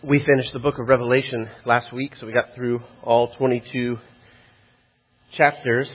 We finished the book of Revelation last week, so we got through all 22 chapters.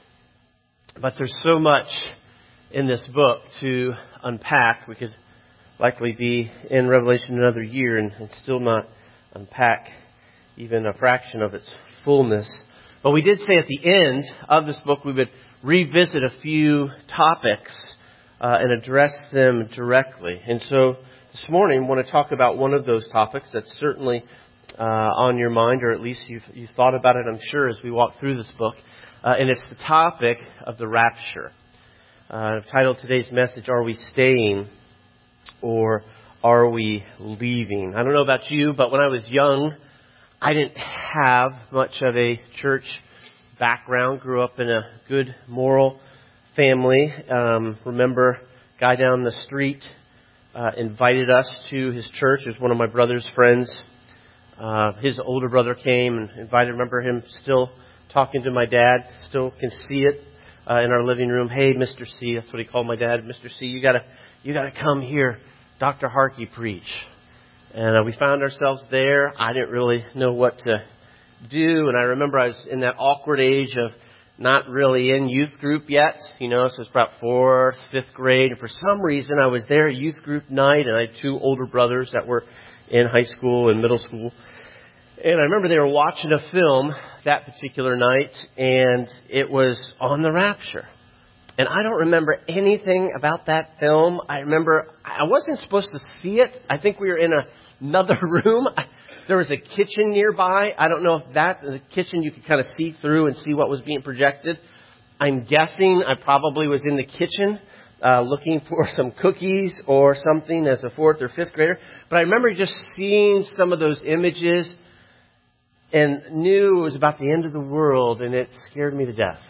But there's so much in this book to unpack. We could likely be in Revelation another year and still not unpack even a fraction of its fullness. But we did say at the end of this book we would revisit a few topics and address them directly. And so this morning I want to talk about one of those topics that's certainly on your mind, or at least you've thought about it, I'm sure, as we walk through this book. And it's the topic of the rapture. I've titled today's message, Are We Staying or Are We Leaving? I don't know about you, but when I was young, I didn't have much of a church background. Grew up in a good moral family. Remember, a guy down the street invited us to his church. It was one of my brother's friends. His older brother came and invited. Remember him still talking to my dad. Still can see it in our living room. Hey, Mr. C, that's what he called my dad. Mr. C, you gotta come hear Dr. Harkey preach. And we found ourselves there. I didn't really know what to do. And I remember I was in that awkward age of not really in youth group yet, so it's about 4th, 5th grade. And for some reason, I was there at youth group night, and I had two older brothers that were in high school and middle school. And I remember they were watching a film that particular night, and it was on the rapture. And I don't remember anything about that film. I remember I wasn't supposed to see it. I think we were in another room. There was a kitchen nearby. I don't know if the kitchen you could kind of see through and see what was being projected. I'm guessing I probably was in the kitchen looking for some cookies or something as a 4th or 5th grader. But I remember just seeing some of those images and knew it was about the end of the world, and it scared me to death.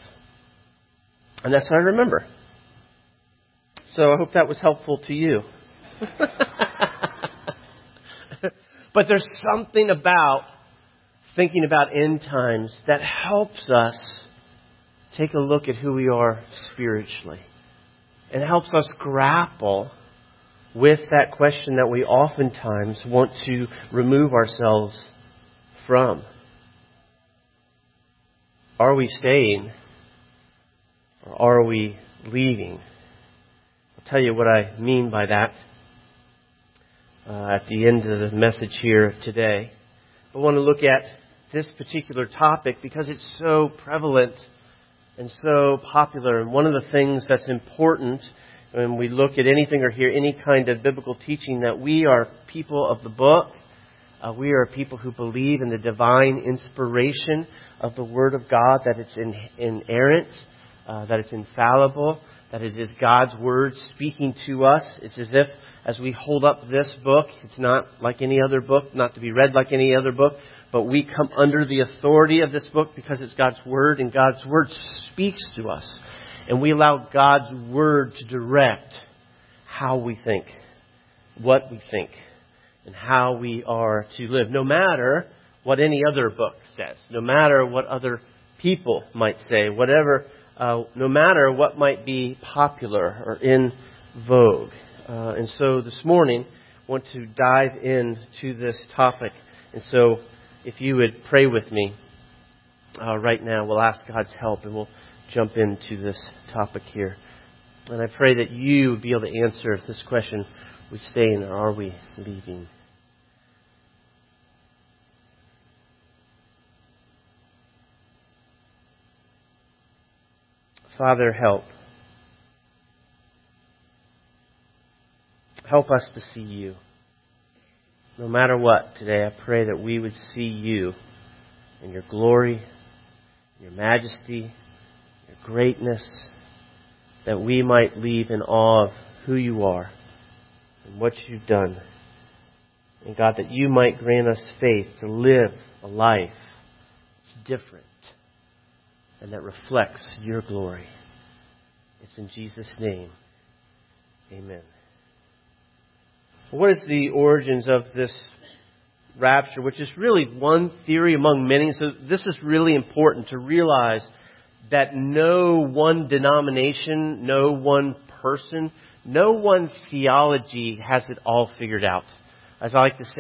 And that's what I remember. So I hope that was helpful to you. But there's something about thinking about end times that helps us take a look at who we are spiritually. And helps us grapple with that question that we oftentimes want to remove ourselves from. Are we staying or are we leaving? I'll tell you what I mean by that at the end of the message here today. I want to look at this particular topic because it's so prevalent and so popular. And one of the things that's important when we look at anything or hear any kind of biblical teaching, that we are people of the book. We are people who believe in the divine inspiration of the Word of God, that it's inerrant, that it's infallible, that it is God's Word speaking to us. It's as if, as we hold up this book, it's not like any other book, not to be read like any other book, but we come under the authority of this book because it's God's Word, and God's Word speaks to us. And we allow God's Word to direct how we think, what we think, and how we are to live, no matter what any other book says, no matter what other people might say, no matter what might be popular or in vogue. And so this morning, I want to dive into this topic. And so if you would pray with me right now, we'll ask God's help and we'll jump into this topic here. And I pray that you would be able to answer this question, we staying or are we leaving? Father, help. Help us to see you. No matter what today, I pray that we would see you in your glory, your majesty, your greatness, that we might leave in awe of who you are and what you've done. And God, that you might grant us faith to live a life that's different and that reflects your glory. It's in Jesus' name. Amen. What is the origins of this rapture, which is really one theory among many? So this is really important to realize that no one denomination, no one person, no one theology has it all figured out. As I like to say,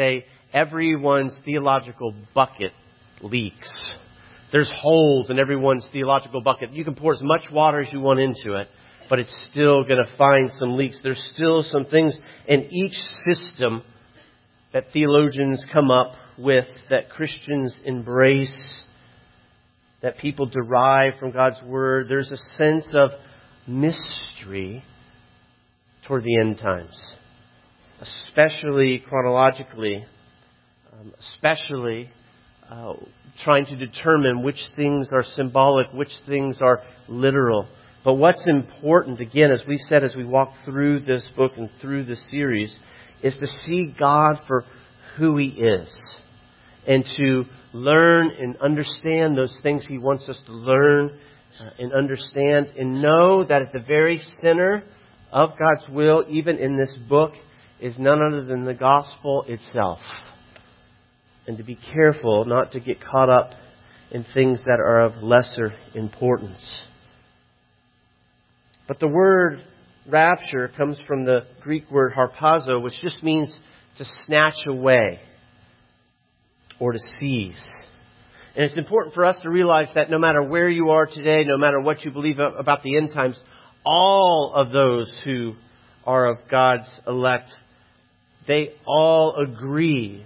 everyone's theological bucket leaks. There's holes in everyone's theological bucket. You can pour as much water as you want into it, but it's still going to find some leaks. There's still some things in each system that theologians come up with, that Christians embrace, that people derive from God's Word. There's a sense of mystery toward the end times, especially chronologically, especially trying to determine which things are symbolic, which things are literal. But what's important, again, as we said, as we walk through this book and through this series, is to see God for who He is and to learn and understand those things He wants us to learn and understand, and know that at the very center of God's will, even in this book, is none other than the gospel itself. And to be careful not to get caught up in things that are of lesser importance. But the word rapture comes from the Greek word harpazo, which just means to snatch away or to seize. And it's important for us to realize that no matter where you are today, no matter what you believe about the end times, all of those who are of God's elect, they all agree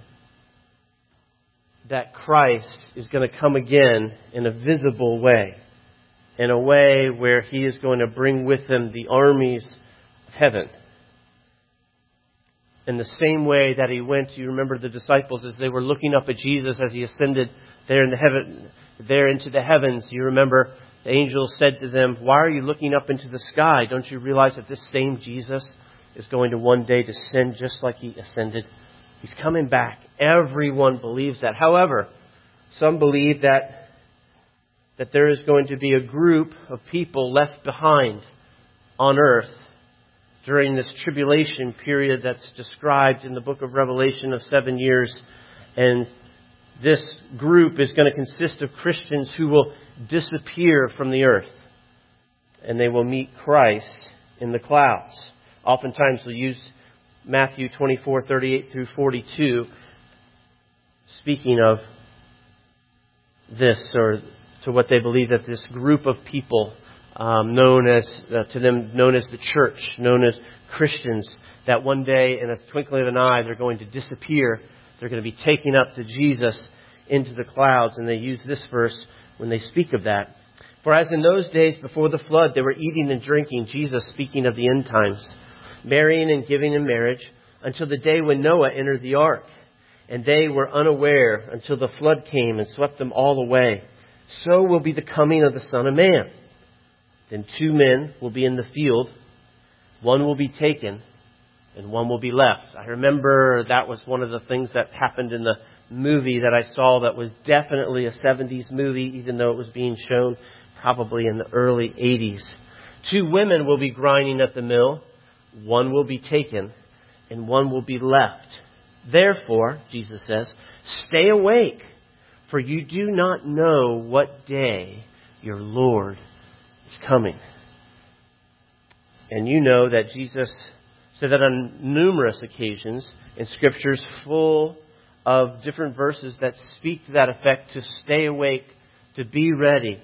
that Christ is going to come again in a visible way, in a way where He is going to bring with Him the armies of heaven. In the same way that He went, you remember the disciples as they were looking up at Jesus as He ascended there into the heavens. You remember the angel said to them, "Why are you looking up into the sky? Don't you realize that this same Jesus is going to one day descend just like He ascended? He's coming back." Everyone believes that. However, some believe that there is going to be a group of people left behind on earth during this tribulation period that's described in the book of Revelation of 7 years. And this group is going to consist of Christians who will disappear from the earth. And they will meet Christ in the clouds. Oftentimes we'll use Matthew 24:38 through 42, speaking of this, or to what they believe that this group of people, known as the church, known as Christians, that one day in a twinkling of an eye they're going to disappear. They're going to be taken up to Jesus into the clouds, and they use this verse when they speak of that. "For as in those days before the flood, they were eating and drinking," Jesus speaking of the end times, "marrying and giving in marriage, until the day when Noah entered the ark. And they were unaware until the flood came and swept them all away. So will be the coming of the Son of Man. Then 2 men will be in the field. One will be taken and one will be left." I remember that was one of the things that happened in the movie that I saw that was definitely a 70s movie, even though it was being shown probably in the early 80s. 2 women will be grinding at the mill. One will be taken and one will be left. Therefore, Jesus says, "Stay awake, for you do not know what day your Lord is coming." And you know that Jesus said that on numerous occasions in Scriptures, full of different verses that speak to that effect, to stay awake, to be ready.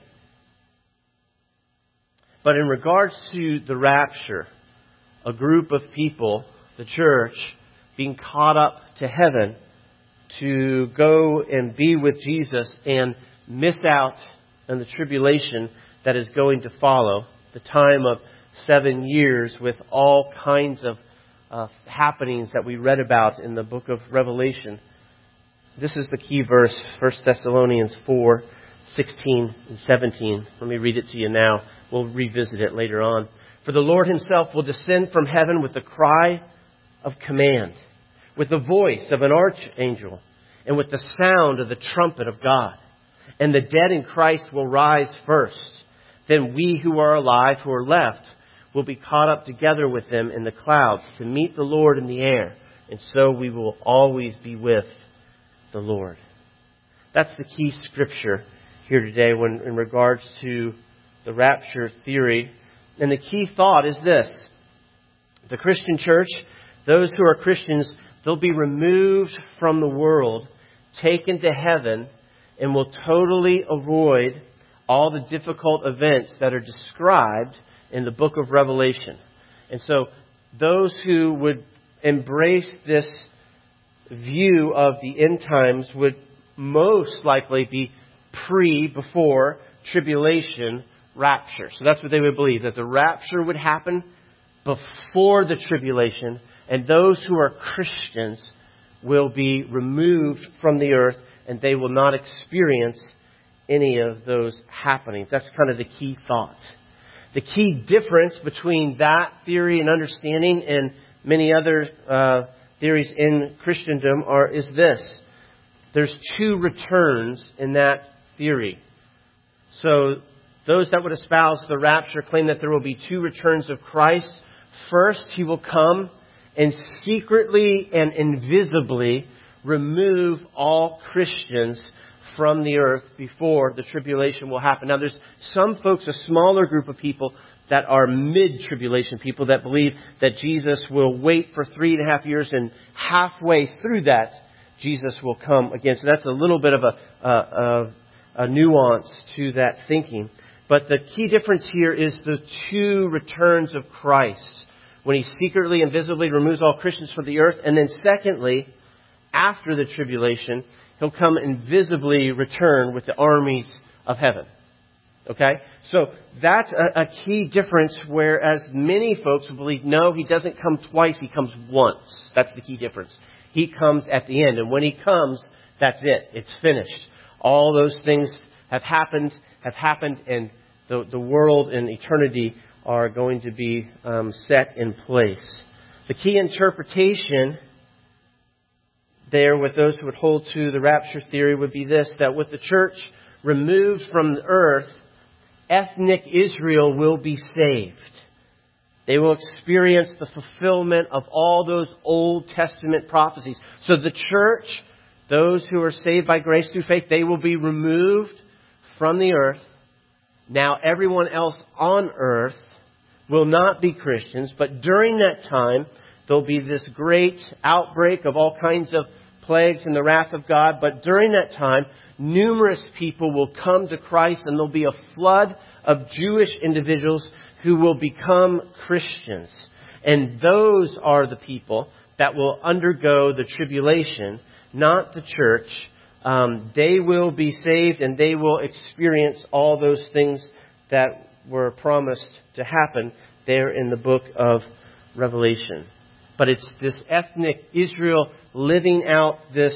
But in regards to the rapture, a group of people, the church, being caught up to heaven to go and be with Jesus and miss out on the tribulation that is going to follow, the time of 7 years with all kinds of happenings that we read about in the book of Revelation. This is the key verse, 1 Thessalonians 4:16 and 17. Let me read it to you now. We'll revisit it later on. "For the Lord Himself will descend from heaven with the cry of command, with the voice of an archangel, and with the sound of the trumpet of God. And the dead in Christ will rise first. Then we who are alive, who are left, will be caught up together with them in the clouds to meet the Lord in the air. And so we will always be with the Lord." That's the key scripture here today when in regards to the rapture theory. And the key thought is this: the Christian church, those who are Christians, they'll be removed from the world, taken to heaven, and will totally avoid all the difficult events that are described in the book of Revelation. And so those who would embrace this view of the end times would most likely be before tribulation rapture. So that's what they would believe, that the rapture would happen before the tribulation, and those who are Christians will be removed from the earth, and they will not experience any of those happenings. That's kind of the key thought. The key difference between that theory and understanding and many other theories in Christendom is this. There's two returns in that theory. So those that would espouse the rapture claim that there will be two returns of Christ. First, He will come and secretly and invisibly remove all Christians from the earth before the tribulation will happen. Now, there's some folks, a smaller group of people that are mid-tribulation people that believe that Jesus will wait for 3.5 years, and halfway through that, Jesus will come again. So that's a little bit of a nuance to that thinking. But the key difference here is the two returns of Christ, when He secretly and visibly removes all Christians from the earth. And then secondly, after the tribulation, He'll come and visibly return with the armies of heaven. Okay? So that's a key difference, whereas many folks will believe, no, He doesn't come twice, He comes once. That's the key difference. He comes at the end. And when He comes, that's it. It's finished. All those things have happened, and the world and eternity are going to be set in place. The key interpretation there with those who would hold to the rapture theory would be this, that with the church removed from the earth, ethnic Israel will be saved. They will experience the fulfillment of all those Old Testament prophecies. So the church, those who are saved by grace through faith, they will be removed from the earth. Now everyone else on earth will not be Christians, but during that time, there'll be this great outbreak of all kinds of plagues and the wrath of God. But during that time, numerous people will come to Christ, and there'll be a flood of Jewish individuals who will become Christians. And those are the people that will undergo the tribulation, not the church. They will be saved, and they will experience all those things that were promised to happen there in the book of Revelation. But it's this ethnic Israel living out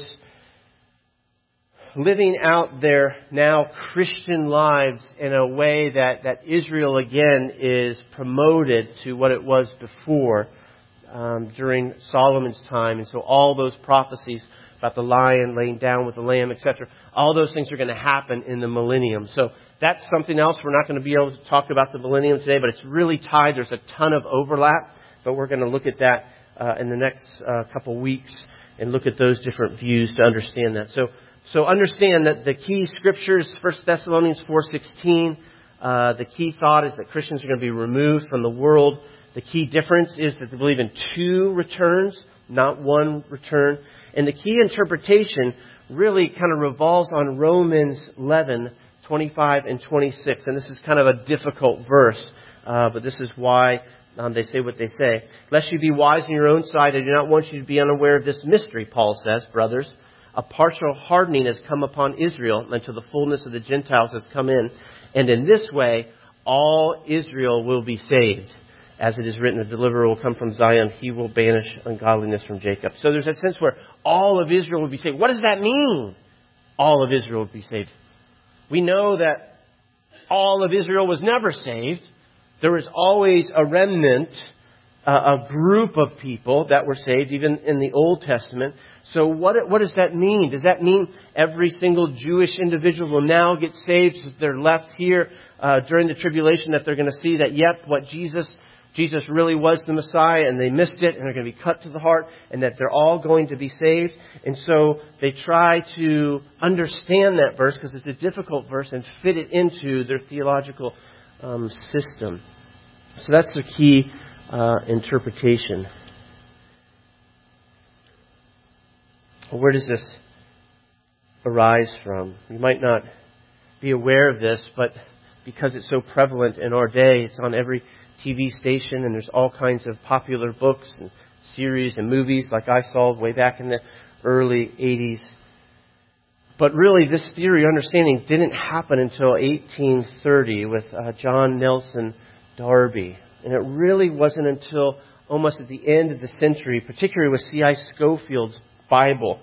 their now Christian lives in a way that Israel again is promoted to what it was before during Solomon's time. And so all those prophecies about the lion laying down with the lamb, etc., all those things are going to happen in the millennium. So that's something else. We're not going to be able to talk about the millennium today, but it's really tied. There's a ton of overlap, but we're going to look at that in the next couple weeks and look at those different views to understand that. So understand that the key scriptures, 1 Thessalonians 4:16, the key thought is that Christians are going to be removed from the world. The key difference is that they believe in two returns, not one return. And the key interpretation really kind of revolves on Romans 11:25 and 26. And this is kind of a difficult verse, but this is why they say what they say. Lest you be wise in your own sight, I do not want you to be unaware of this mystery, Paul says, brothers. A partial hardening has come upon Israel until the fullness of the Gentiles has come in. And in this way, all Israel will be saved. As it is written, the deliverer will come from Zion. He will banish ungodliness from Jacob. So there's a sense where all of Israel will be saved. What does that mean? All of Israel will be saved. We know that all of Israel was never saved. There was always a remnant, a group of people that were saved, even in the Old Testament. So what does that mean? Does that mean every single Jewish individual will now get saved if they're left here during the tribulation, that they're going to see that, yep, what Jesus really was the Messiah, and they missed it, and they're going to be cut to the heart, and that they're all going to be saved? And so they try to understand that verse, because it's a difficult verse, and fit it into their theological system. So that's the key interpretation. Well, where does this arise from? You might not be aware of this, but because it's so prevalent in our day, it's on every TV station, and there's all kinds of popular books and series and movies like I saw way back in the early 80s. But really, this theory or understanding didn't happen until 1830 with John Nelson Darby. And it really wasn't until almost at the end of the century, particularly with C.I. Scofield's Bible,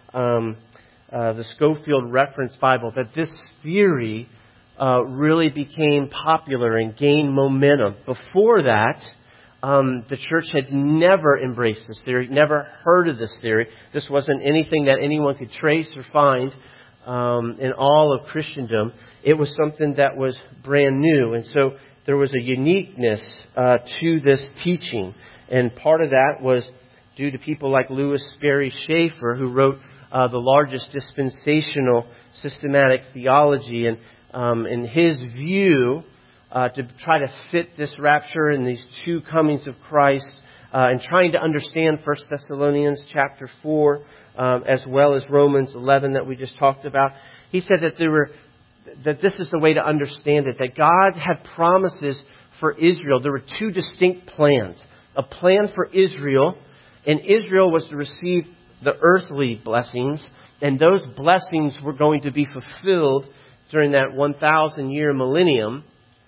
the Scofield Reference Bible, that this theory really became popular and gained momentum. Before that, the church had never embraced this theory, never heard of this theory. This wasn't anything that anyone could trace or find in all of Christendom. It was something that was brand new. And so there was a uniqueness to this teaching. And part of that was due to people like Louis Sperry Chafer, who wrote the largest dispensational systematic theology. And in his view, to try to fit this rapture and these two comings of Christ, and trying to understand 1 Thessalonians chapter 4, as well as Romans 11 that we just talked about. He said that this is the way to understand it, that God had promises for Israel. There were two distinct plans. A plan for Israel, and Israel was to receive the earthly blessings, and those blessings were going to be fulfilled during that 1,000-year millennium.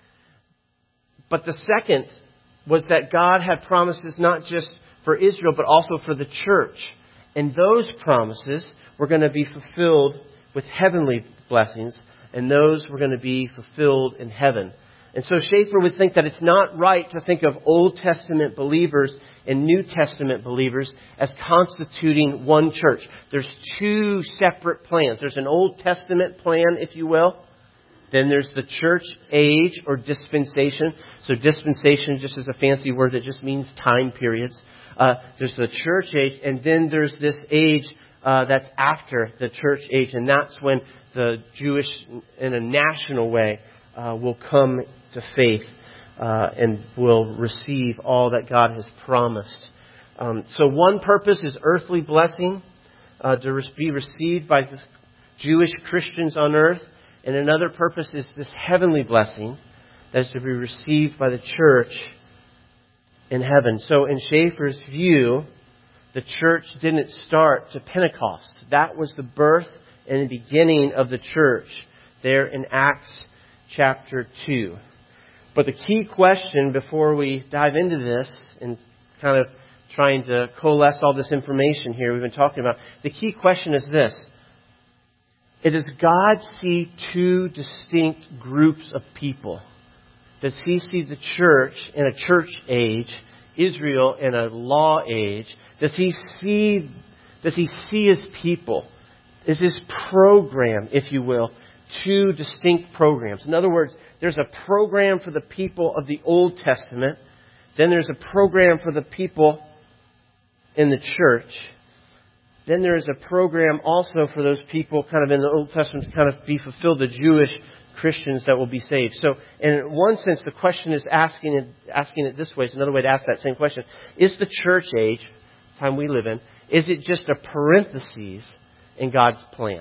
But the second was that God had promises not just for Israel, but also for the church. And those promises were going to be fulfilled with heavenly blessings, and those were going to be fulfilled in heaven. And so Chafer would think that it's not right to think of Old Testament believers and New Testament believers as constituting one church. There's two separate plans. There's an Old Testament plan, if you will. Then there's the church age or dispensation. So dispensation just is a fancy word that just means time periods. There's the church age, and then there's this age that's after the church age. And that's when the Jewish, in a national way, will come to faith and will receive all that God has promised. So one purpose is earthly blessing to be received by the Jewish Christians on earth. And another purpose is this heavenly blessing that is to be received by the church in heaven. So in Chafer's view, the church didn't start to Pentecost. That was the birth and the beginning of the church there in Acts chapter 2. But the key question before we dive into this and kind of trying to coalesce all this information here we've been talking about, the key question is this. Does God see two distinct groups of people? Does He see the church in a church age, Israel in a law age? Does He see His people? Is His program, if you will, two distinct programs? In other words, there's a program for the people of the Old Testament. Then there's a program for the people in the church. Then there is a program also for those people kind of in the Old Testament to kind of be fulfilled, the Jewish Christians that will be saved. So in one sense, the question is asking it this way. It's another way to ask that same question. Is the church age, time we live in, is it just a parenthesis in God's plan?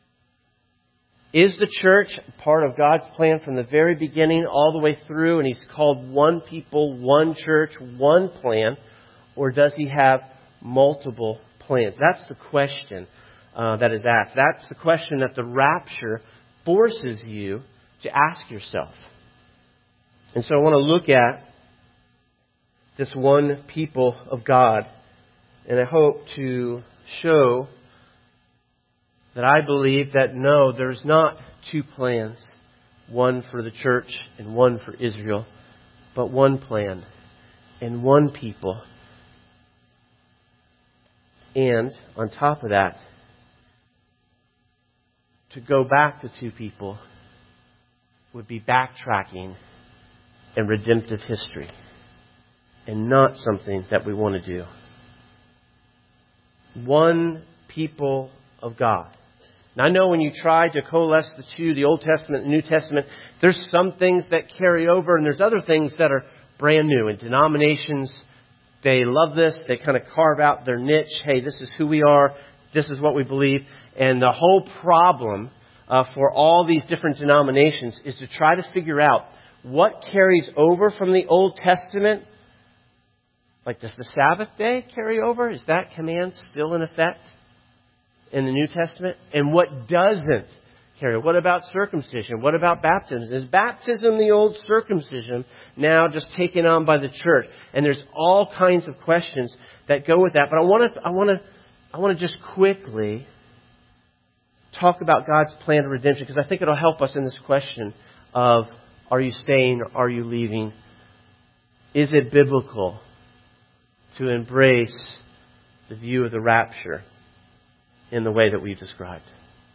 Is the church part of God's plan from the very beginning all the way through, and He's called one people, one church, one plan? Or does He have multiple plans? That's the question that is asked. That's the question that the rapture forces you to ask yourself. And so I want to look at this one people of God, and I hope to show that I believe that no, there's not two plans, one for the church and one for Israel, but one plan and one people. And on top of that, to go back to two people would be backtracking in redemptive history and not something that we want to do. One people of God. Now I know when you try to coalesce the two, the Old Testament and the New Testament, there's some things that carry over and there's other things that are brand new. And denominations, they love this. They kind of carve out their niche. Hey, this is who we are. This is what we believe. And the whole problem for all these different denominations is to try to figure out what carries over from the Old Testament. Like, does the Sabbath day carry over? Is that command still in effect in the New Testament? And what doesn't carry over? What about circumcision? What about baptism? Is baptism the old circumcision now just taken on by the church? And there's all kinds of questions that go with that. But I want to just quickly talk about God's plan of redemption, because I think it'll help us in this question of, are you staying or are you leaving? Is it biblical to embrace the view of the rapture in the way that we've described?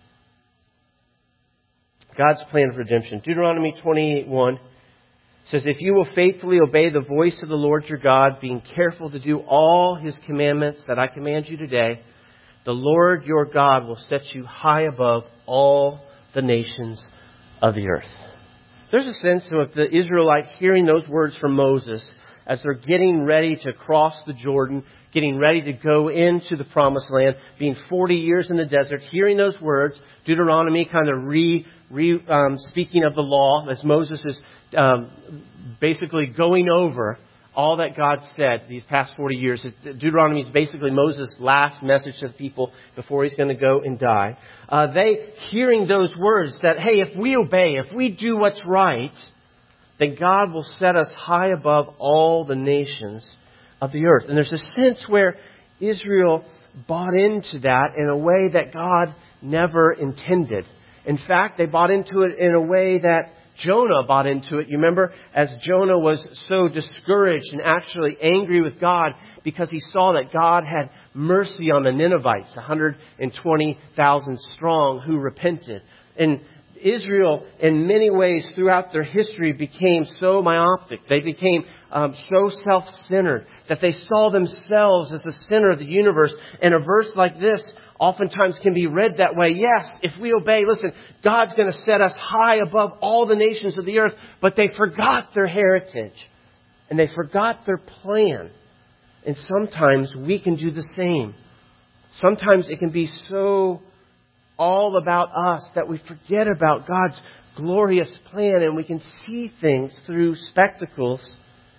God's plan of redemption. Deuteronomy 28:1 says, if you will faithfully obey the voice of the Lord your God, being careful to do all His commandments that I command you today, the Lord your God will set you high above all the nations of the earth. There's a sense of the Israelites hearing those words from Moses as they're getting ready to cross the Jordan, getting ready to go into the Promised Land, being 40 years in the desert, hearing those words, Deuteronomy kind of speaking of the law as Moses is basically going over all that God said these past 40 years. Deuteronomy is basically Moses' last message to the people before he's going to go and die. They hearing those words that, hey, if we obey, if we do what's right, then God will set us high above all the nations of the earth. And there's a sense where Israel bought into that in a way that God never intended. In fact, they bought into it in a way that Jonah bought into it. You remember, as Jonah was so discouraged and actually angry with God because he saw that God had mercy on the Ninevites, 120,000 strong, who repented. And Israel, in many ways, throughout their history, became so myopic. They became so self-centered that they saw themselves as the center of the universe. And a verse like this oftentimes can be read that way. Yes, if we obey, listen, God's going to set us high above all the nations of the earth. But they forgot their heritage. And they forgot their plan. And sometimes we can do the same. Sometimes it can be so all about us that we forget about God's glorious plan, and we can see things through spectacles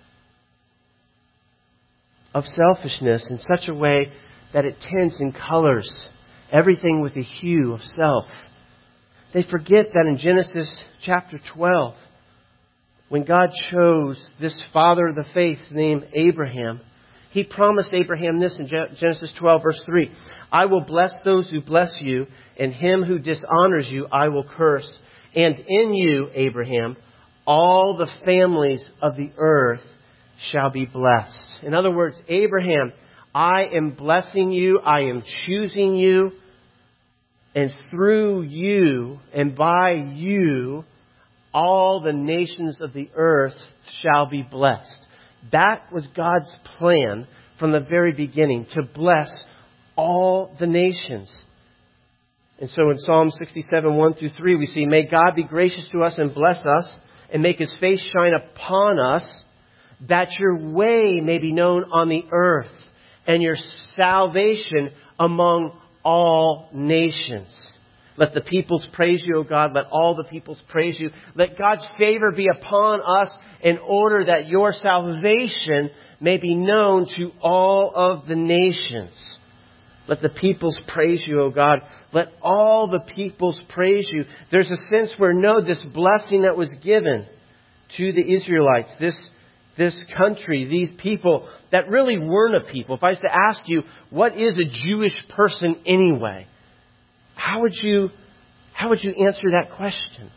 of selfishness in such a way that it tints and colors everything with a hue of self. They forget that in Genesis chapter 12, when God chose this father of the faith named Abraham, He promised Abraham this in Genesis 12 verse 3. I will bless those who bless you, and him who dishonors you I will curse. And in you, Abraham, all the families of the earth shall be blessed. In other words, Abraham, I am blessing you, I am choosing you, and through you and by you, all the nations of the earth shall be blessed. That was God's plan from the very beginning, to bless all the nations. And so in Psalm 67, 1 through 3, we see, may God be gracious to us and bless us and make His face shine upon us, that your way may be known on the earth and your salvation among all nations. Let the peoples praise you, O God. Let all the peoples praise you. Let God's favor be upon us in order that your salvation may be known to all of the nations. Let the peoples praise you, O God. Let all the peoples praise you. There's a sense where, no, this blessing that was given to the Israelites, this country, these people that really weren't a people. If I was to ask you, what is a Jewish person anyway? How would you answer that question?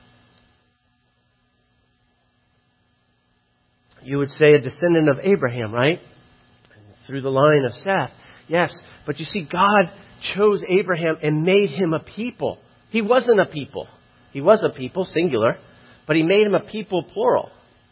You would say a descendant of Abraham, right? Through the line of Seth. Yes, but you see, God chose Abraham and made him a people. He wasn't a people. He was a people, singular, but He made him a people, plural.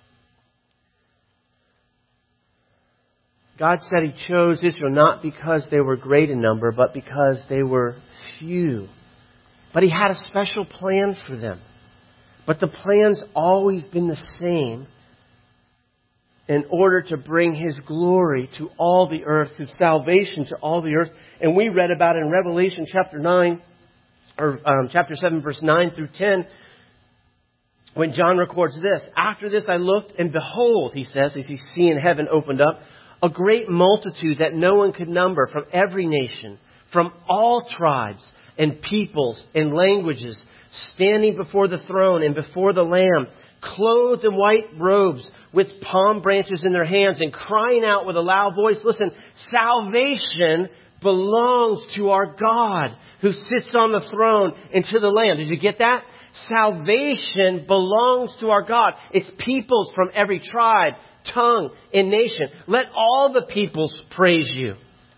God said He chose Israel not because they were great in number, but because they were few. But He had a special plan for them. But the plan's always been the same. in order to bring His glory to all the earth, His salvation to all the earth. And we read about it in Revelation chapter 9, or chapter 7, verse 9 through 10, when John records this. After this I looked, and behold, he says, as he's seeing heaven opened up, a great multitude that no one could number, from every nation, from all tribes and peoples and languages, standing before the throne and before the Lamb, clothed in white robes, with palm branches in their hands, and crying out with a loud voice, listen, salvation belongs to our God who sits on the throne and to the Lamb. Did you get that? Salvation belongs to our God. It's peoples from every tribe, tongue, and nation. Let all the peoples praise you,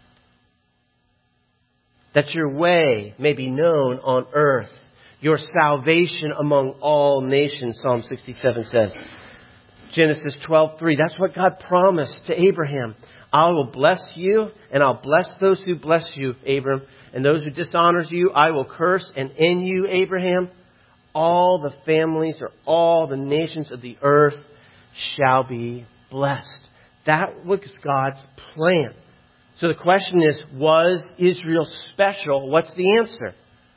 that your way may be known on earth, your salvation among all nations, Psalm 67 says. Genesis 12:3, that's what God promised to Abraham. I will bless you, and I'll bless those who bless you, Abram. And those who dishonors you, I will curse. And in you, Abraham, all the families or all the nations of the earth shall be blessed. That was God's plan. So the question is, was Israel special? What's the answer?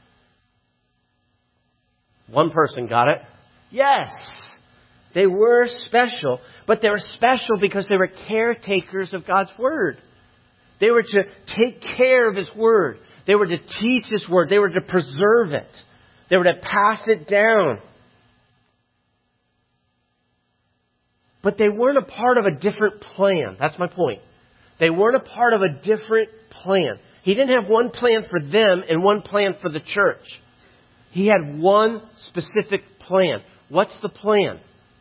One person got it. Yes, they were special, but they were special because they were caretakers of God's Word. They were to take care of His Word. They were to teach His Word. They were to preserve it. They were to pass it down. But they weren't a part of a different plan. That's my point. They weren't a part of a different plan. He didn't have one plan for them and one plan for the church. He had one specific plan. What's the plan?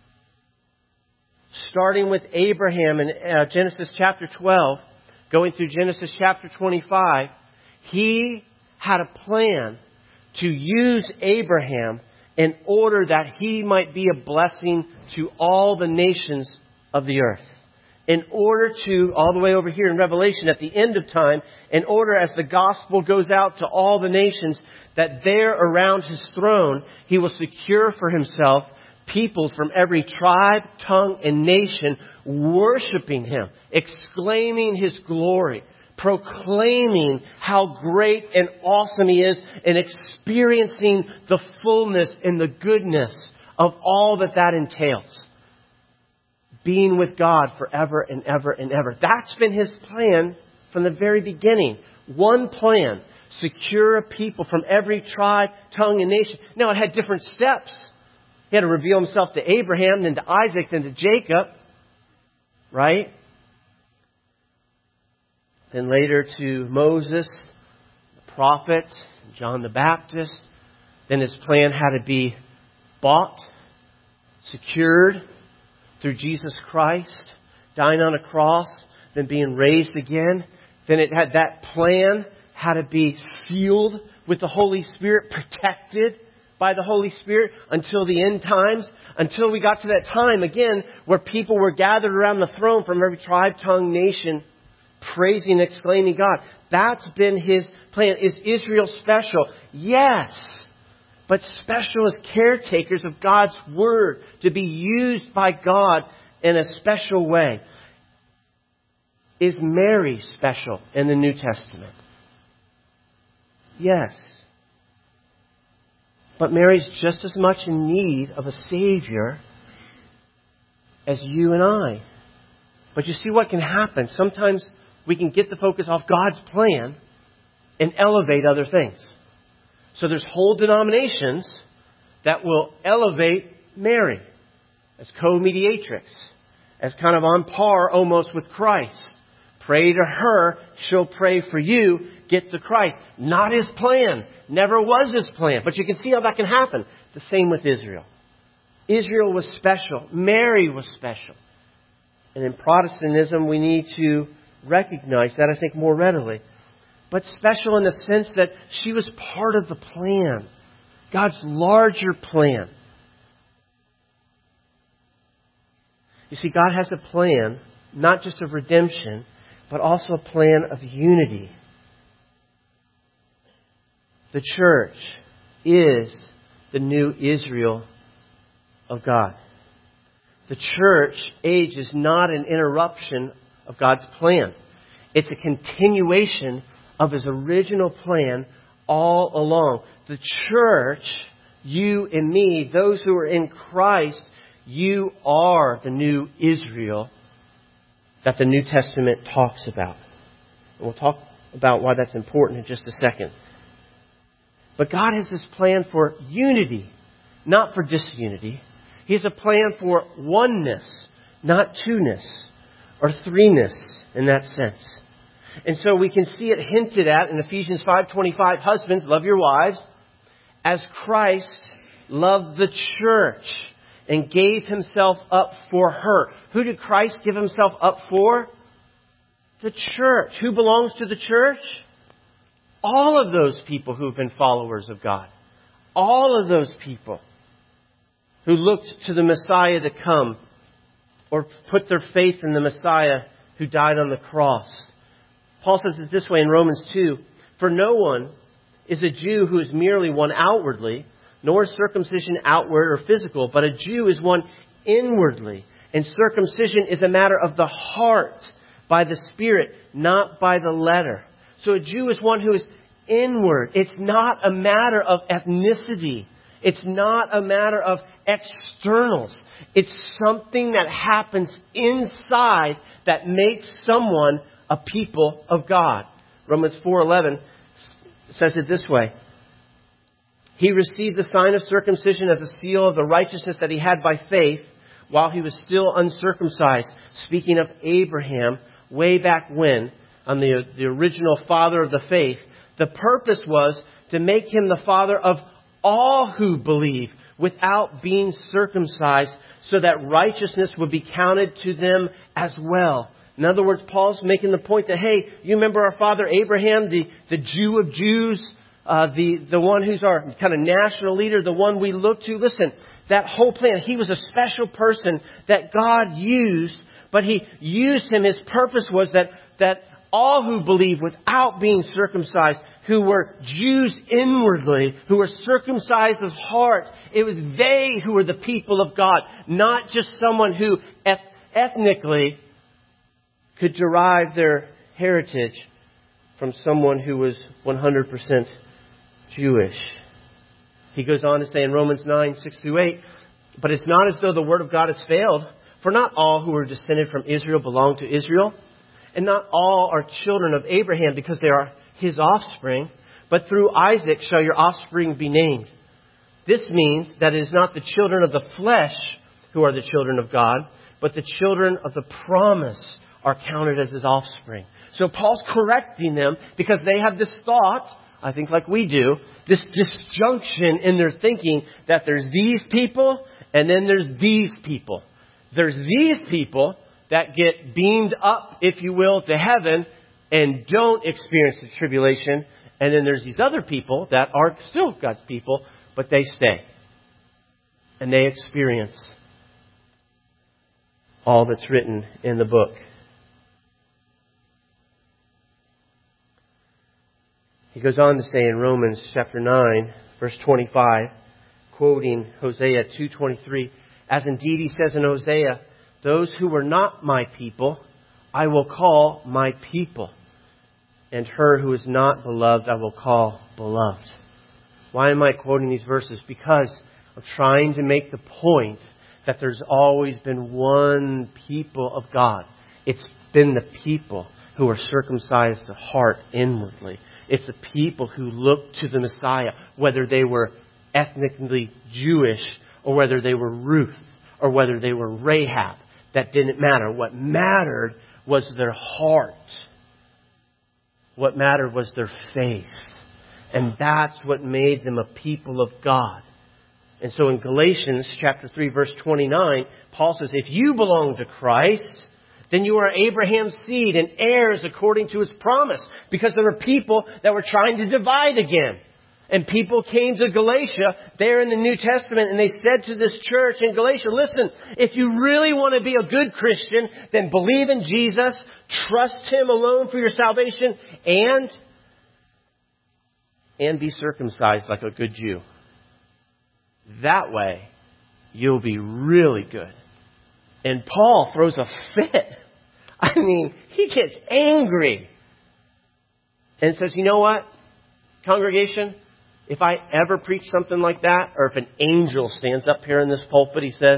Starting with Abraham in Genesis chapter 12, going through Genesis chapter 25, He had a plan to use Abraham in order that he might be a blessing to all the nations of the earth. In order to, all the way over here in Revelation, at the end of time, in order as the gospel goes out to all the nations, that there around His throne, He will secure for Himself peoples from every tribe, tongue, and nation worshiping Him, exclaiming His glory, proclaiming how great and awesome He is, and experiencing the fullness and the goodness of all that that entails. Being with God forever and ever and ever. That's been His plan from the very beginning. One plan. Secure a people from every tribe, tongue, and nation. Now, it had different steps. He had to reveal Himself to Abraham, then to Isaac, then to Jacob. Right? Then later to Moses, the prophets, John the Baptist. Then His plan had to be bought, secured through Jesus Christ, dying on a cross, then being raised again. Then it had that plan had to be sealed with the Holy Spirit, protected by the Holy Spirit until the end times, until we got to that time again where people were gathered around the throne from every tribe, tongue, nation, praising and exclaiming God. That's been His plan. Is Israel special? Yes. But special as caretakers of God's Word to be used by God in a special way. Is Mary special in the New Testament? Yes. But Mary's just as much in need of a Savior as you and I. But you see what can happen? Sometimes we can get the focus off God's plan and elevate other things. So there's whole denominations that will elevate Mary as co-mediatrix, as kind of on par almost with Christ. Pray to her, she'll pray for you, get to Christ. Not His plan. Never was His plan. But you can see how that can happen. The same with Israel. Israel was special. Mary was special. And in Protestantism, we need to recognize that, I think, more readily. But special in the sense that she was part of the plan. God's larger plan. You see, God has a plan, not just of redemption, but also a plan of unity. The church is the new Israel of God. The church age is not an interruption of God's plan. It's a continuation of His original plan all along. The church, you and me, those who are in Christ, you are the new Israel that the New Testament talks about. And we'll talk about why that's important in just a second. But God has this plan for unity, not for disunity. He has a plan for oneness, not two-ness or threeness in that sense. And so we can see it hinted at in Ephesians 5:25. Husbands, love your wives as Christ loved the church and gave Himself up for her. Who did Christ give Himself up for? The church. Who belongs to the church? All of those people who have been followers of God. All of those people who looked to the Messiah to come or put their faith in the Messiah who died on the cross. Paul says it this way in Romans 2. For no one is a Jew who is merely one outwardly, nor is circumcision outward or physical, but a Jew is one inwardly. And circumcision is a matter of the heart, by the Spirit, not by the letter. So a Jew is one who is inward. It's not a matter of ethnicity. It's not a matter of externals. It's something that happens inside that makes someone a people of God. Romans 4:11 says it this way. He received the sign of circumcision as a seal of the righteousness that he had by faith while he was still uncircumcised. Speaking of Abraham, way back when, on the original father of the faith, the purpose was to make him the father of all who believe without being circumcised, so that righteousness would be counted to them as well. In other words, Paul's making the point that, hey, you remember our father Abraham, the Jew of Jews, the one who's our kind of national leader, the one we look to. Listen, that whole plan, he was a special person that God used, but He used him. His purpose was that all who believe without being circumcised, who were Jews inwardly, who were circumcised of heart, it was they who were the people of God, not just someone who ethnically could derive their heritage from someone who was 100% Jewish. He goes on to say in Romans 9:6-8, but it's not as though the word of God has failed, for not all who are descended from Israel belong to Israel, and not all are children of Abraham because they are his offspring, but through Isaac shall your offspring be named. This means that it is not the children of the flesh who are the children of God, but the children of the promise are counted as his offspring. So Paul's correcting them because they have this thought, I think like we do, this disjunction in their thinking that there's these people and then there's these people. There's these people that get beamed up, if you will, to heaven and don't experience the tribulation. And then there's these other people that are still God's people, but they stay. And they experience all that's written in the book. He goes on to say in Romans chapter 9, verse 25, quoting Hosea 2:23, as indeed he says in Hosea, those who were not my people, I will call my people. And her who is not beloved, I will call beloved. Why am I quoting these verses? Because I'm trying to make the point that there's always been one people of God. It's been the people who are circumcised of heart inwardly. It's the people who look to the Messiah, whether they were ethnically Jewish or whether they were Ruth or whether they were Rahab. That didn't matter. What mattered was their heart. What mattered was their faith. And that's what made them a people of God. And so in Galatians chapter 3, verse 29, Paul says, if you belong to Christ, then you are Abraham's seed and heirs according to his promise. Because there were people that were trying to divide again. And people came to Galatia there in the New Testament and they said to this church in Galatia, listen, if you really want to be a good Christian, then believe in Jesus, trust Him alone for your salvation, and be circumcised like a good Jew. That way, you'll be really good. And Paul throws a fit. I mean, he gets angry. And says, you know what, congregation? If I ever preach something like that, or if an angel stands up here in this pulpit, he says,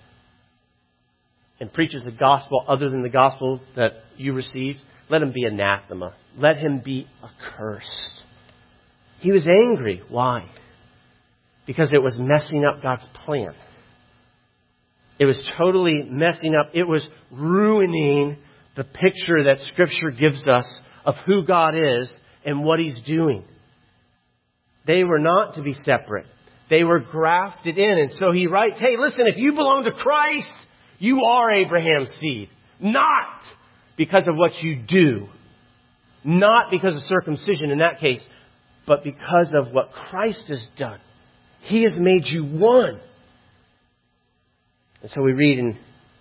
and preaches the gospel other than the gospel that you received, let him be anathema. Let him be accursed. He was angry. Why? Because it was messing up God's plan. It was totally messing up. It was ruining the picture that Scripture gives us of who God is and what He's doing. They were not to be separate. They were grafted in. And so he writes, hey, listen, if you belong to Christ, you are Abraham's seed. Not because of what you do. Not because of circumcision in that case, but because of what Christ has done. He has made you one. And so we read in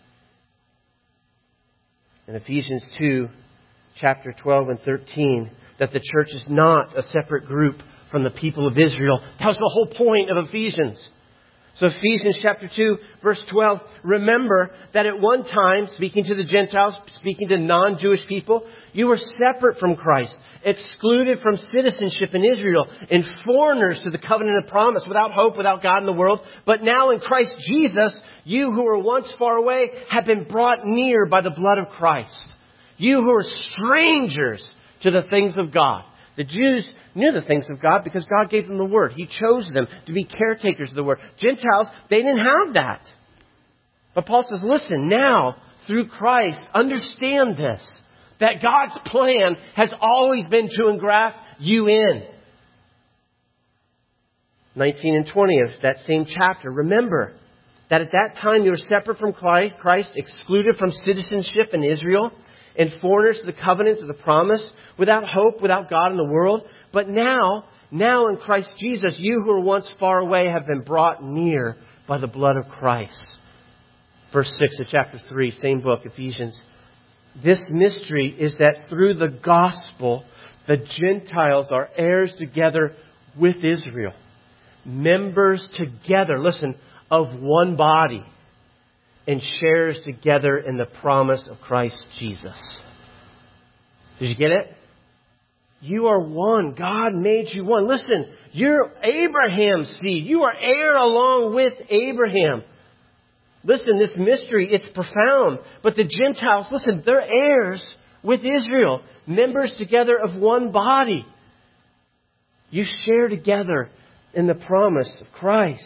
Ephesians 2, chapter 12 and 13, that the church is not a separate group from the people of Israel. That was the whole point of Ephesians. So Ephesians chapter 2, verse 12, remember that at one time, speaking to the Gentiles, speaking to non-Jewish people, you were separate from Christ, excluded from citizenship in Israel, and foreigners to the covenant of promise, without hope, without God in the world. But now in Christ Jesus, you who were once far away have been brought near by the blood of Christ. You who were strangers to the things of God. The Jews knew the things of God because God gave them the Word. He chose them to be caretakers of the Word. Gentiles, they didn't have that. But Paul says, listen, now, through Christ, understand this. That God's plan has always been to engraft you in. 19 and 20 of that same chapter. Remember that at that time you were separate from Christ, excluded from citizenship in Israel, and foreigners to the covenants of the promise, without hope, without God in the world. But now in Christ Jesus, you who were once far away have been brought near by the blood of Christ. Verse 6 of chapter 3, same book, Ephesians. This mystery is that through the gospel, the Gentiles are heirs together with Israel. Members together, listen, of one body. And shares together in the promise of Christ Jesus. Did you get it? You are one. God made you one. Listen, you're Abraham's seed. You are heir along with Abraham. Listen, this mystery, it's profound. But the Gentiles, listen, they're heirs with Israel. Members together of one body. You share together in the promise of Christ.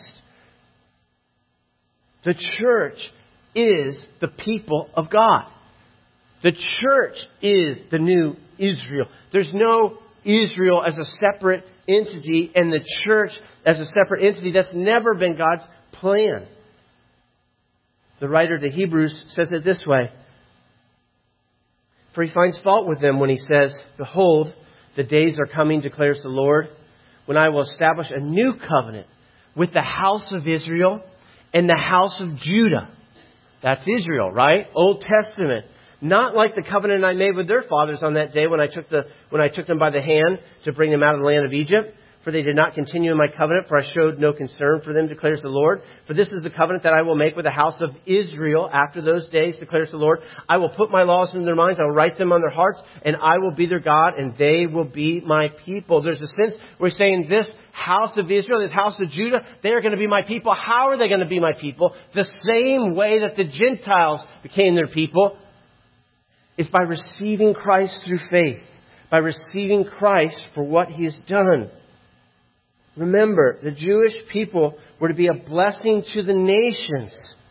The church is the people of God. The church is the new Israel. There's no Israel as a separate entity and the church as a separate entity. That's never been God's plan. The writer to Hebrews says it this way. For he finds fault with them when he says, behold, the days are coming, declares the Lord, when I will establish a new covenant with the house of Israel and the house of Judah. That's Israel, right? Old Testament. Not like the covenant I made with their fathers on that day when I took them by the hand to bring them out of the land of Egypt. For they did not continue in my covenant, for I showed no concern for them, declares the Lord. For this is the covenant that I will make with the house of Israel after those days, declares the Lord. I will put my laws in their minds, I will write them on their hearts, and I will be their God, and they will be my people. There's a sense we're saying this house of Israel, this house of Judah, they are going to be my people. How are they going to be my people? The same way that the Gentiles became their people is by receiving Christ through faith, by receiving Christ for what He has done. Remember, the Jewish people were to be a blessing to the nations.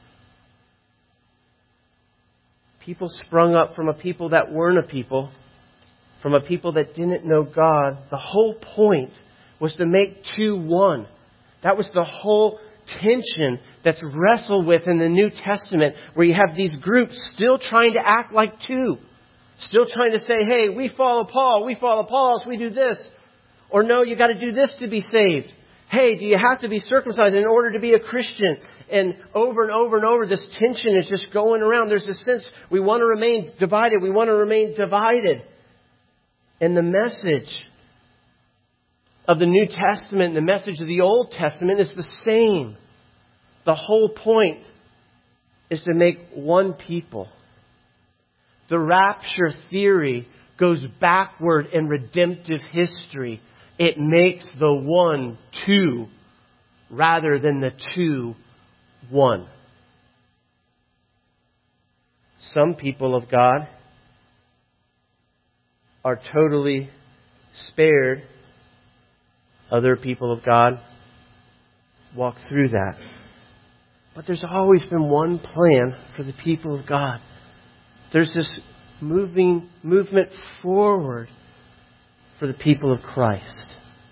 People sprung up from a people that weren't a people, from a people that didn't know God. The whole point was to make two one. That was the whole tension that's wrestled with in the New Testament, where you have these groups still trying to act like two. Still trying to say, hey, we follow Paul, so we do this. Or no, you got to do this to be saved. Hey, do you have to be circumcised in order to be a Christian? And over, this tension is just going around. There's this sense we want to remain divided. We want to remain divided. And the message of the New Testament and the message of the Old Testament is the same. The whole point is to make one people. The rapture theory goes backward in redemptive history. It makes the one two rather than the two one. Some people of God are totally spared. Other people of God walk through that. But there's always been one plan for the people of God. There's this movement forward for the people of Christ.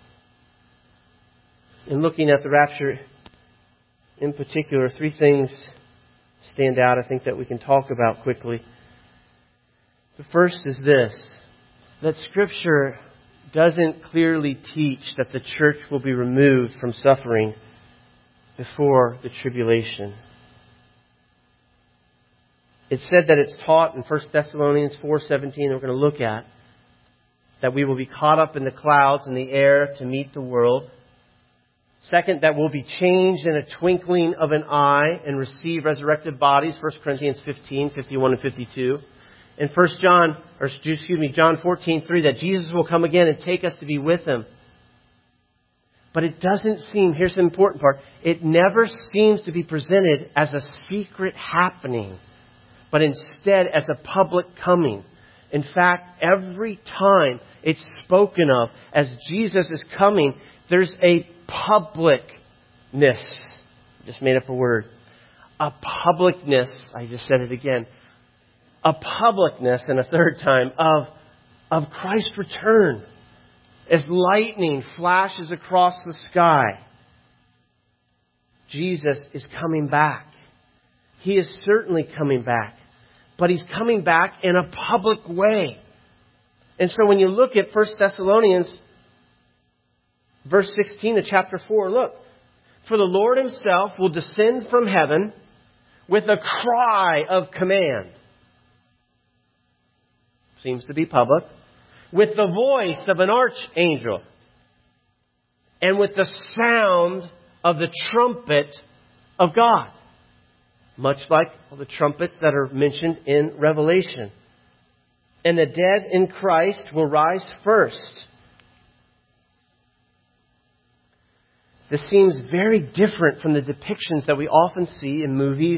In looking at the rapture in particular, three things stand out, I think, that we can talk about quickly. The first is this, that Scripture doesn't clearly teach that the church will be removed from suffering before the tribulation. It's said that it's taught in 1 Thessalonians 4:17, we're going to look at, that we will be caught up in the clouds in the air to meet the world. Second, that we'll be changed in a twinkling of an eye and receive resurrected bodies, 1 Corinthians 15:51 and 52. And John 14:3, that Jesus will come again and take us to be with Him. But it doesn't seem, here's the important part, it never seems to be presented as a secret happening, but instead as a public coming. In fact, every time it's spoken of as Jesus is coming, there's a publicness. Just made up a word. A publicness, I just said it again. A publicness, and a third time, of Christ's return. As lightning flashes across the sky, Jesus is coming back. He is certainly coming back. But He's coming back in a public way. And so when you look at 1 Thessalonians verse 16 of chapter 4, look. For the Lord Himself will descend from heaven with a cry of command. Seems to be public. With the voice of an archangel. And with the sound of the trumpet of God. Much like the trumpets that are mentioned in Revelation. And the dead in Christ will rise first. This seems very different from the depictions that we often see in movies,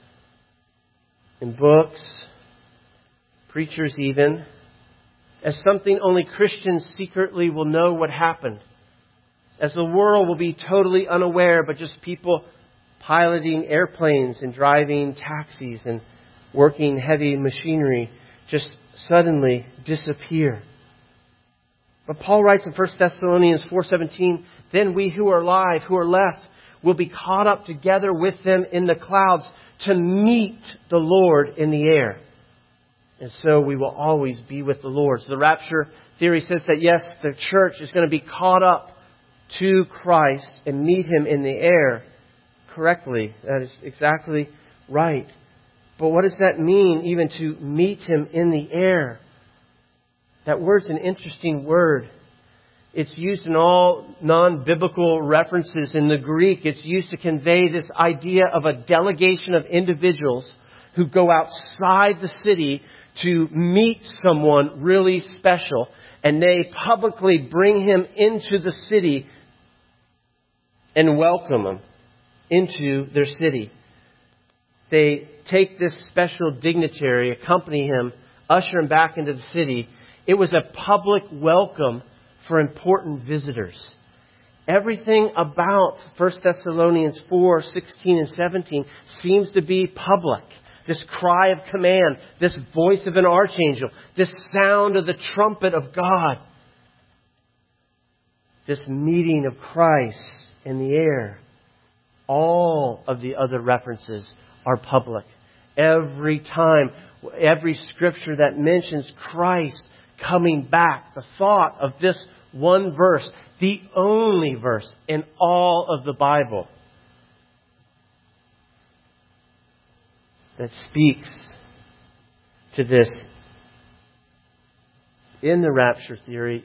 in books, preachers even, as something only Christians secretly will know what happened. As the world will be totally unaware, but just people piloting airplanes and driving taxis and working heavy machinery just suddenly disappear. But Paul writes in 1 Thessalonians 4:17, then we who are alive, who are left, will be caught up together with them in the clouds to meet the Lord in the air. And so we will always be with the Lord. So the rapture theory says that yes, the church is going to be caught up to Christ and meet Him in the air correctly. That is exactly right. But what does that mean, even to meet Him in the air? That word's an interesting word. It's used in all non-biblical references. In the Greek, it's used to convey this idea of a delegation of individuals who go outside the city to meet someone really special. And they publicly bring him into the city and welcome him into their city. They take this special dignitary, accompany him, usher him back into the city. It was a public welcome for important visitors. Everything about 1 Thessalonians 4:16 and 17 seems to be public. This cry of command, this voice of an archangel, this sound of the trumpet of God, this meeting of Christ in the air. All of the other references are public. Every time, every scripture that mentions Christ coming back, the thought of this one verse, the only verse in all of the Bible that speaks to this in the rapture theory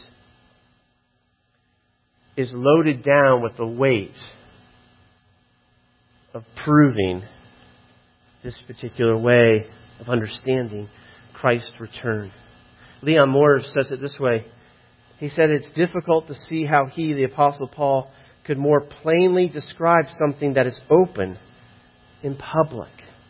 is loaded down with the weight of proving this particular way of understanding Christ's return. Leon Morris says it this way. He said, it's difficult to see how he, the Apostle Paul, could more plainly describe something that is open in public.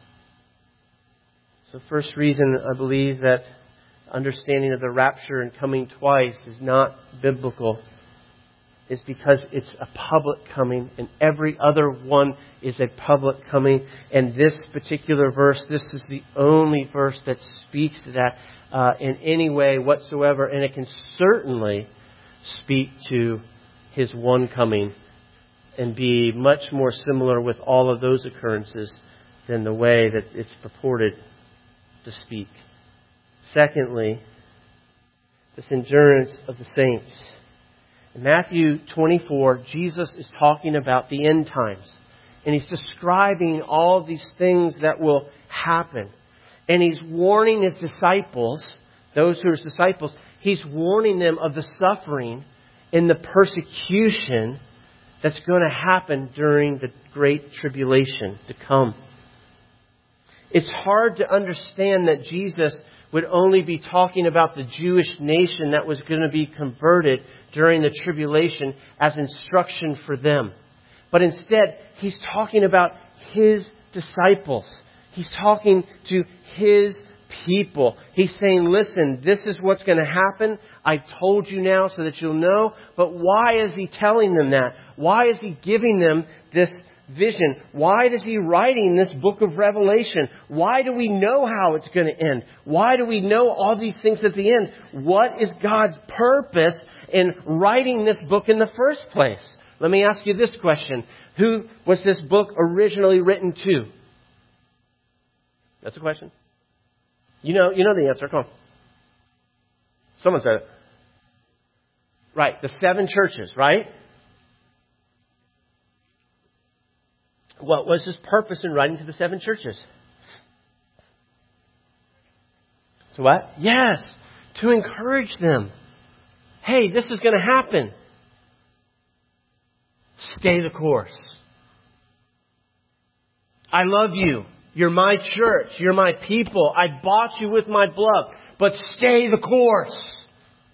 So first reason I believe that understanding of the rapture and coming twice is not biblical is because it's a public coming and every other one is a public coming. And this particular verse, this is the only verse that speaks to that in any way whatsoever. And it can certainly speak to His one coming and be much more similar with all of those occurrences than the way that it's purported to speak. Secondly, this endurance of the saints. In Matthew 24, Jesus is talking about the end times. And He's describing all of these things that will happen. And He's warning His disciples, those who are His disciples, He's warning them of the suffering and the persecution that's going to happen during the great tribulation to come. It's hard to understand that Jesus would only be talking about the Jewish nation that was going to be converted during the tribulation as instruction for them. But instead, He's talking about His disciples. He's talking to His people. He's saying, listen, this is what's going to happen. I've told you now so that you'll know. But why is He telling them that? Why is He giving them this vision? Why is He writing this book of Revelation? Why do we know how it's going to end? Why do we know all these things at the end? What is God's purpose in writing this book in the first place? Let me ask you this question. Who was this book originally written to? That's a question. You know the answer. Come on. Someone said it. Right. The 7 churches, right? What was His purpose in writing to the 7 churches? To what? Yes. To encourage them. Hey, this is going to happen. Stay the course. I love you. You're my church. You're my people. I bought you with my blood. But stay the course.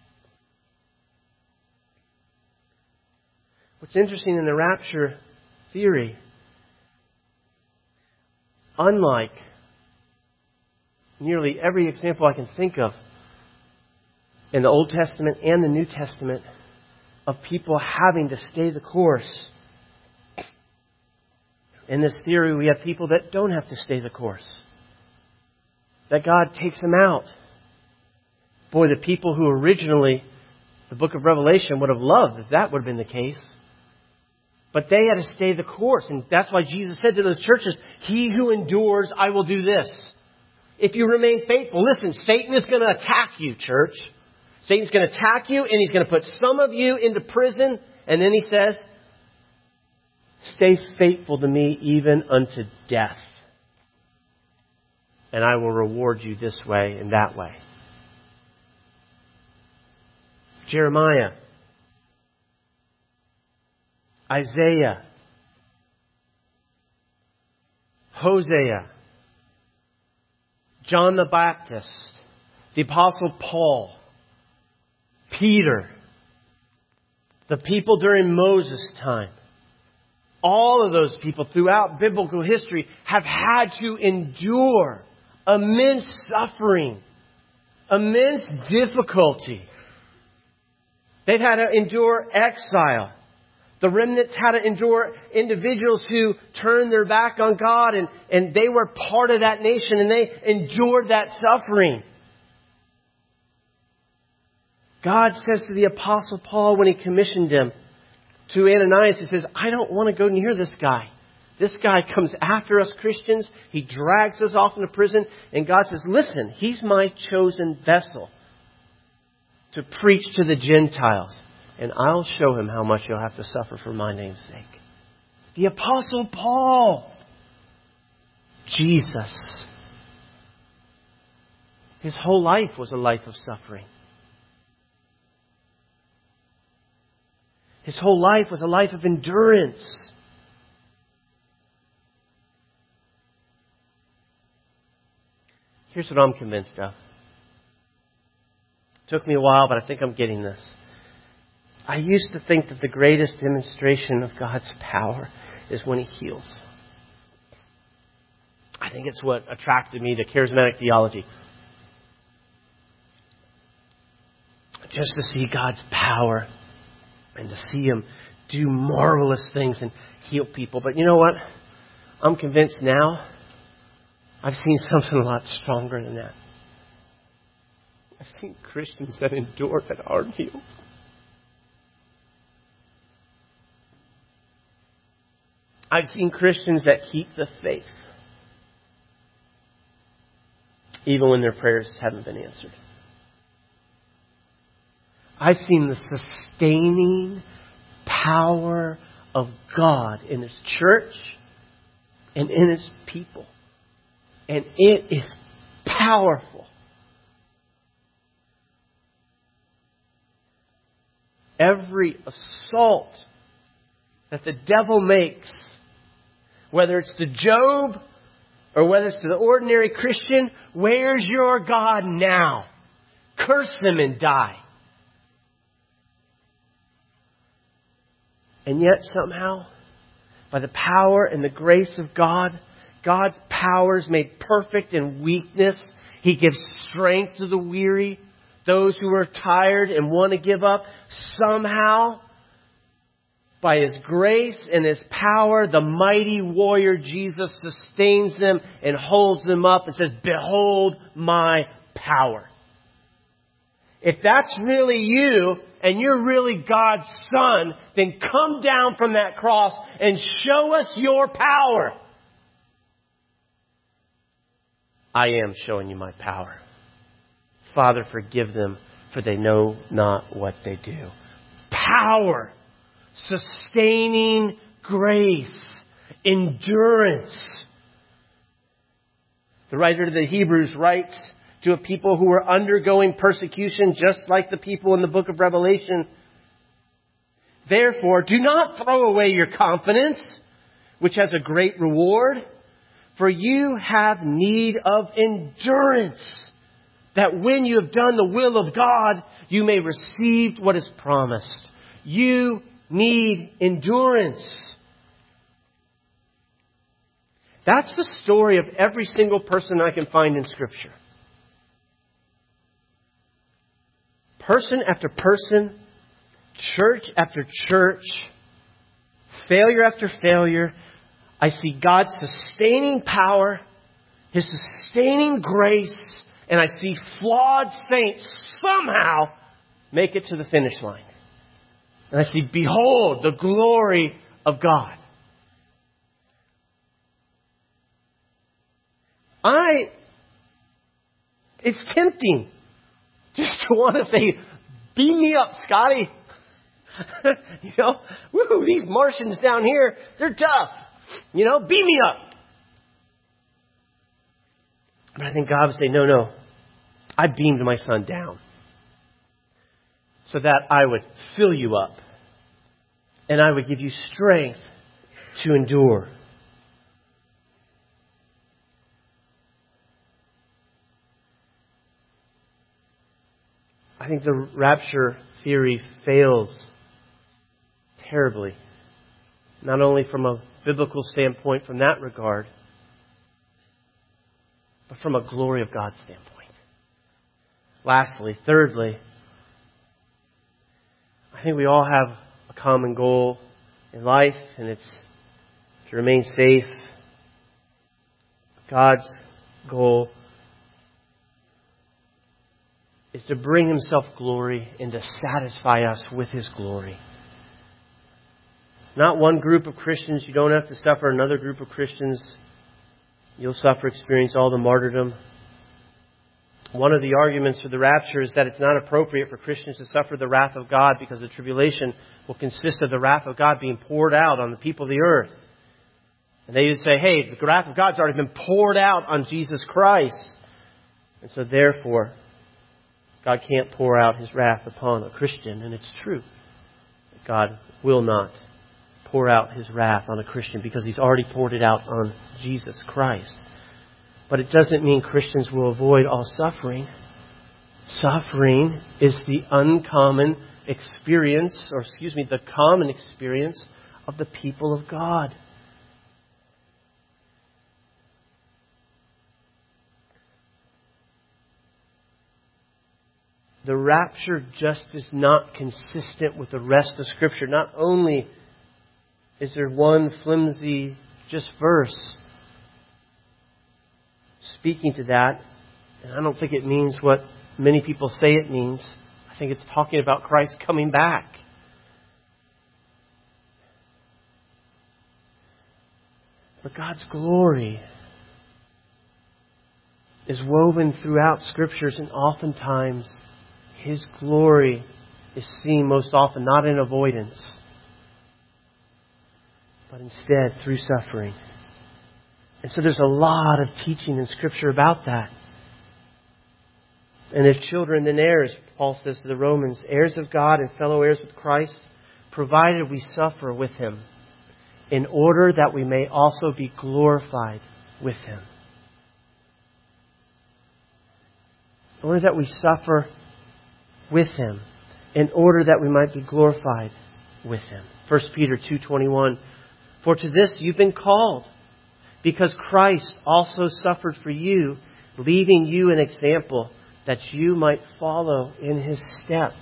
What's interesting in the rapture theory, unlike nearly every example I can think of in the Old Testament and the New Testament of people having to stay the course, in this theory we have people that don't have to stay the course. That God takes them out. Boy, the people who originally the book of Revelation would have loved if that would have been the case. But they had to stay the course. And that's why Jesus said to those churches, he who endures, I will do this. If you remain faithful, listen, Satan is going to attack you, church. Satan's going to attack you and he's going to put some of you into prison. And then he says, stay faithful to me even unto death. And I will reward you this way and that way. Jeremiah, Isaiah, Hosea, John the Baptist, the Apostle Paul, Peter, the people during Moses' time. All of those people throughout biblical history have had to endure immense suffering, immense difficulty. They've had to endure exile. The remnants had to endure individuals who turned their back on God and they were part of that nation and they endured that suffering. God says to the Apostle Paul when he commissioned him to Ananias, he says, I don't want to go near this guy. This guy comes after us Christians. He drags us off into prison. And God says, listen, he's my chosen vessel to preach to the Gentiles. And I'll show him how much you'll have to suffer for my name's sake. The Apostle Paul. Jesus. His whole life was a life of suffering. His whole life was a life of endurance. Here's what I'm convinced of. It took me a while, but I think I'm getting this. I used to think that the greatest demonstration of God's power is when He heals. I think it's what attracted me to charismatic theology. Just to see God's power and to see Him do marvelous things and heal people. But you know what? I'm convinced now I've seen something a lot stronger than that. I've seen Christians that endure that aren't healed. I've seen Christians that keep the faith even when their prayers haven't been answered. I've seen the sustaining power of God in His church and in His people. And it is powerful. Every assault that the devil makes, whether it's to Job or whether it's to the ordinary Christian, where's your God now? Curse them and die. And yet somehow, by the power and the grace of God, God's power is made perfect in weakness. He gives strength to the weary, those who are tired and want to give up. Somehow, by His grace and His power, the mighty warrior Jesus sustains them and holds them up and says, "Behold my power." If that's really you and you're really God's Son, then come down from that cross and show us your power. I am showing you my power. Father, forgive them, for they know not what they do. Power, sustaining grace, endurance. The writer to the Hebrews writes to a people who were undergoing persecution just like the people in the book of Revelation. Therefore, do not throw away your confidence, which has a great reward, for you have need of endurance, that when you have done the will of God, you may receive what is promised. You need endurance. That's the story of every single person I can find in Scripture. Person after person, church after church, failure after failure, I see God's sustaining power, His sustaining grace, and I see flawed saints somehow make it to the finish line. And I see, behold, the glory of God. It's tempting just to want to say, beam me up, Scotty. Woo, these Martians down here, they're tough. Beam me up. But I think God would say, no. I beamed my Son down so that I would fill you up and I would give you strength to endure. I think the rapture theory fails terribly, not only from a biblical standpoint from that regard, but from a glory of God standpoint. Lastly, thirdly, I think we all have a common goal in life, and it's to remain safe. God's goal is to bring Himself glory and to satisfy us with His glory. Not one group of Christians. You don't have to suffer. Another group of Christians, you'll experience all the martyrdom. One of the arguments for the rapture is that it's not appropriate for Christians to suffer the wrath of God because the tribulation will consist of the wrath of God being poured out on the people of the earth. And they would say, hey, the wrath of God's already been poured out on Jesus Christ. And so therefore, God can't pour out His wrath upon a Christian. And it's true. God will not pour out His wrath on a Christian because He's already poured it out on Jesus Christ. But it doesn't mean Christians will avoid all suffering. Suffering is the uncommon experience, the common experience of the people of God. The rapture just is not consistent with the rest of Scripture. Not only is there one flimsy just verse speaking to that, and I don't think it means what many people say it means. I think it's talking about Christ coming back. But God's glory is woven throughout Scriptures, and oftentimes His glory is seen most often not in avoidance, but instead through suffering. And so there's a lot of teaching in Scripture about that. And if children, then heirs, Paul says to the Romans, heirs of God and fellow heirs with Christ, provided we suffer with Him, in order that we may also be glorified with Him. In order that we suffer with Him, in order that we might be glorified with Him. 1 Peter 2:21, for to this you've been called, because Christ also suffered for you, leaving you an example that you might follow in His steps.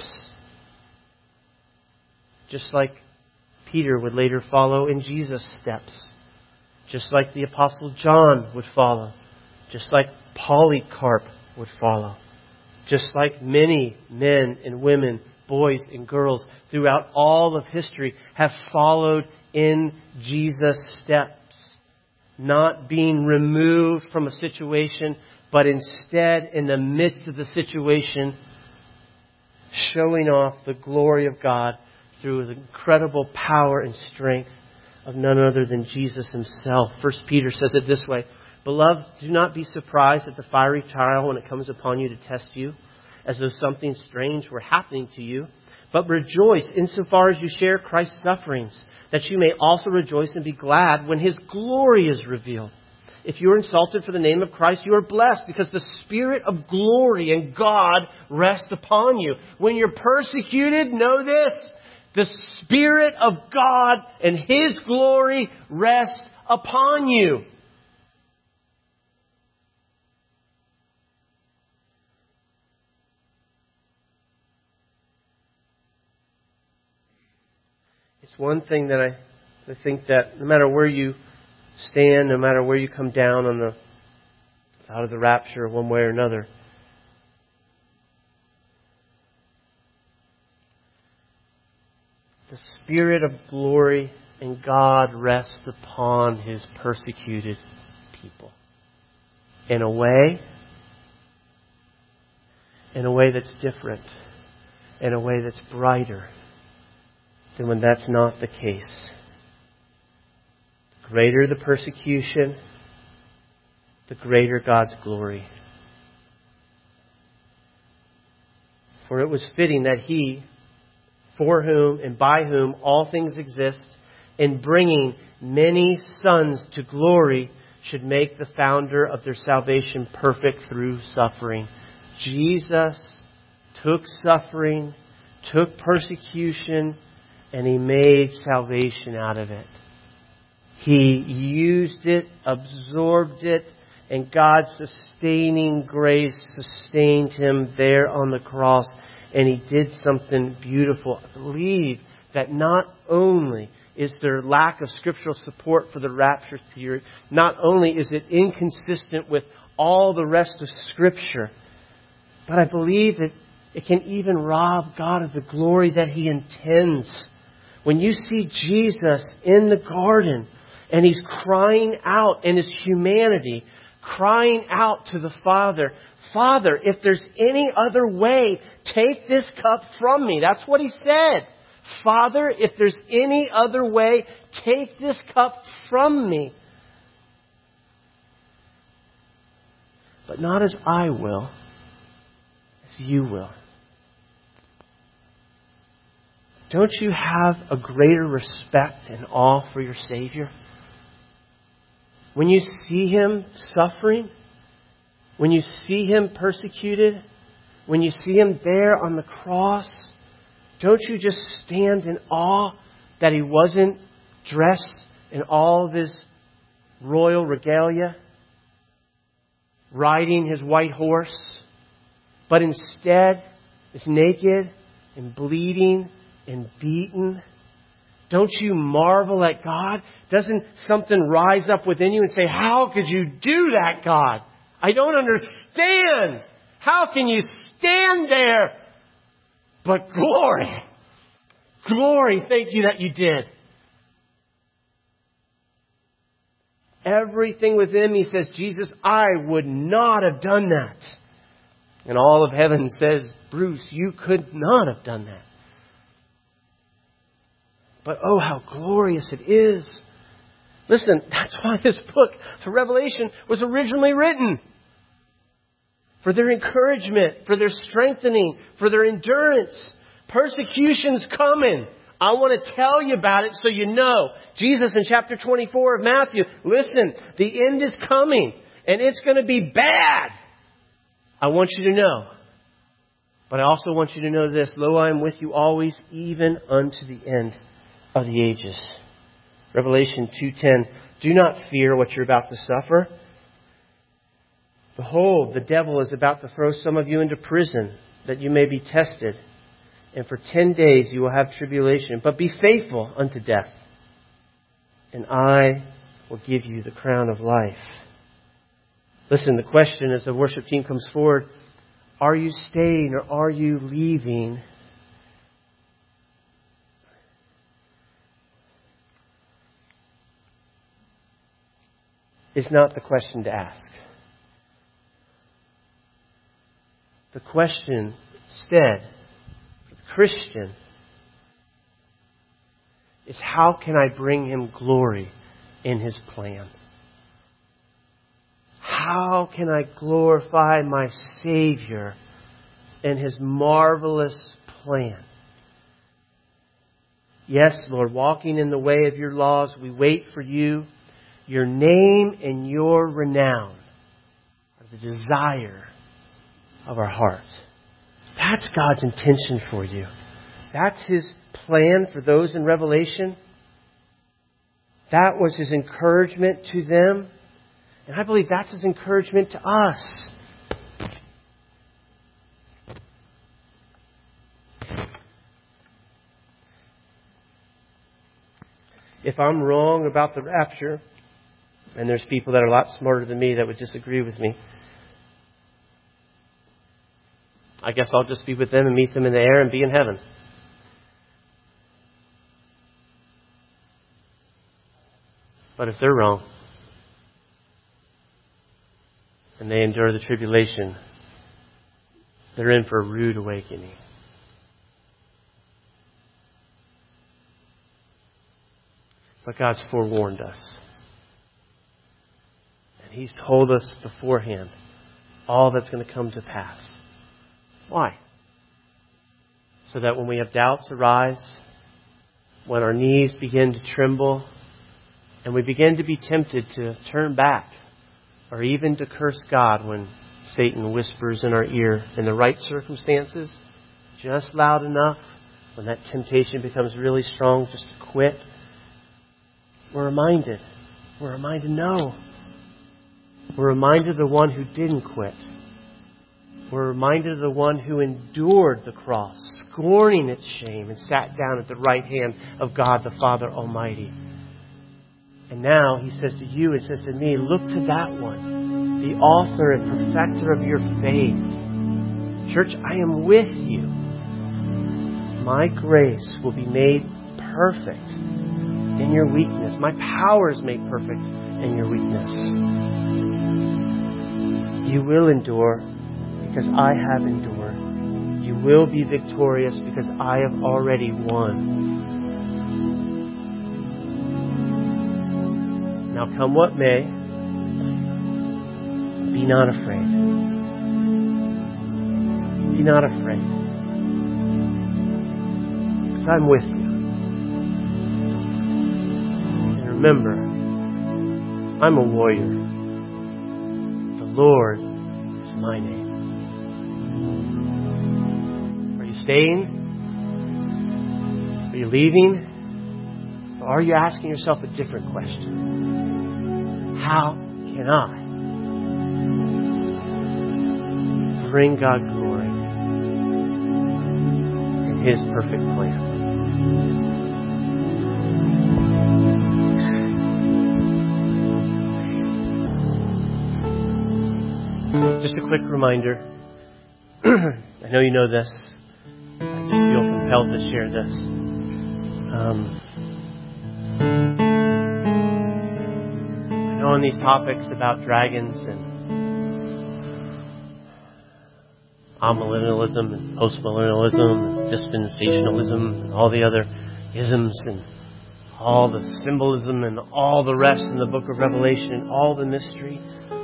Just like Peter would later follow in Jesus' steps. Just like the Apostle John would follow. Just like Polycarp would follow. Just like many men and women, boys and girls throughout all of history have followed in Jesus' steps. Not being removed from a situation, but instead in the midst of the situation, showing off the glory of God through the incredible power and strength of none other than Jesus Himself. 1 Peter says it this way, beloved, do not be surprised at the fiery trial when it comes upon you to test you, as though something strange were happening to you. But rejoice insofar as you share Christ's sufferings, that you may also rejoice and be glad when His glory is revealed. If you are insulted for the name of Christ, you are blessed, because the Spirit of glory and God rests upon you. When you're persecuted, know this, the Spirit of God and His glory rests upon you. It's one thing that I think that no matter where you stand, no matter where you come down on the side of the rapture one way or another, the Spirit of glory and God rests upon His persecuted people. In a way that's different. In a way that's brighter than when that's not the case. The greater the persecution, the greater God's glory. For it was fitting that He, for whom and by whom all things exist, in bringing many sons to glory, should make the founder of their salvation perfect through suffering. Jesus took suffering, took persecution, and He made salvation out of it. He used it, absorbed it, and God's sustaining grace sustained Him there on the cross. And He did something beautiful. I believe that not only is there lack of scriptural support for the rapture theory, not only is it inconsistent with all the rest of Scripture, but I believe that it can even rob God of the glory that He intends. When you see Jesus in the garden and He's crying out in His humanity, crying out to the Father, Father, if there's any other way, take this cup from me. That's what He said. Father, if there's any other way, take this cup from me. But not as I will, as you will. Don't you have a greater respect and awe for your Savior? When you see Him suffering, when you see Him persecuted, when you see Him there on the cross, don't you just stand in awe that He wasn't dressed in all of His royal regalia, riding His white horse, but instead is naked and bleeding and beaten? Don't you marvel at God? Doesn't something rise up within you and say, how could you do that, God? I don't understand. How can you stand there? But glory, glory, thank you that you did. Everything within me says, Jesus, I would not have done that. And all of heaven says, Bruce, you could not have done that. But oh, how glorious it is. Listen, that's why this book, the Revelation, was originally written. For their encouragement, for their strengthening, for their endurance. Persecution's coming. I want to tell you about it so you know. Jesus in chapter 24 of Matthew, listen, the end is coming and it's going to be bad. I want you to know. But I also want you to know this. Lo, I am with you always, even unto the end of the ages. Revelation 2:10. Do not fear what you're about to suffer. Behold, the devil is about to throw some of you into prison, that you may be tested. And for 10 days you will have tribulation. But be faithful unto death, and I will give you the crown of life. Listen, the question as the worship team comes forward, are you staying or are you leaving? Is not the question to ask. The question instead for the Christian is, how can I bring Him glory in His plan? How can I glorify my Savior in His marvelous plan? Yes, Lord, walking in the way of your laws, we wait for you. Your name and your renown are the desire of our hearts. That's God's intention for you. That's His plan for those in Revelation. That was His encouragement to them. And I believe that's His encouragement to us. If I'm wrong about the rapture, and there's people that are a lot smarter than me that would disagree with me, I guess I'll just be with them and meet them in the air and be in heaven. But if they're wrong, and they endure the tribulation, they're in for a rude awakening. But God's forewarned us. And He's told us beforehand all that's going to come to pass. Why? So that when we have doubts arise, when our knees begin to tremble, and we begin to be tempted to turn back, or even to curse God when Satan whispers in our ear in the right circumstances, just loud enough, when that temptation becomes really strong just to quit, we're reminded no. We're reminded of the one who didn't quit. We're reminded of the one who endured the cross, scorning its shame, and sat down at the right hand of God the Father Almighty. And now He says to you and says to me, look to that one, the author and perfecter of your faith. Church, I am with you. My grace will be made perfect in your weakness. My power is made perfect in your weakness. You will endure because I have endured. You will be victorious because I have already won. Now come what may, be not afraid. Be not afraid. Because I'm with you. And remember, I'm a warrior. The Lord my name. Are you staying? Are you leaving? Or are you asking yourself a different question? How can I bring God glory in His perfect plan? Just a quick reminder. I know you know this. I just feel compelled to share this. I know on these topics about dragons and amillennialism and postmillennialism and dispensationalism and all the other isms and all the symbolism and all the rest in the book of Revelation and all the mystery.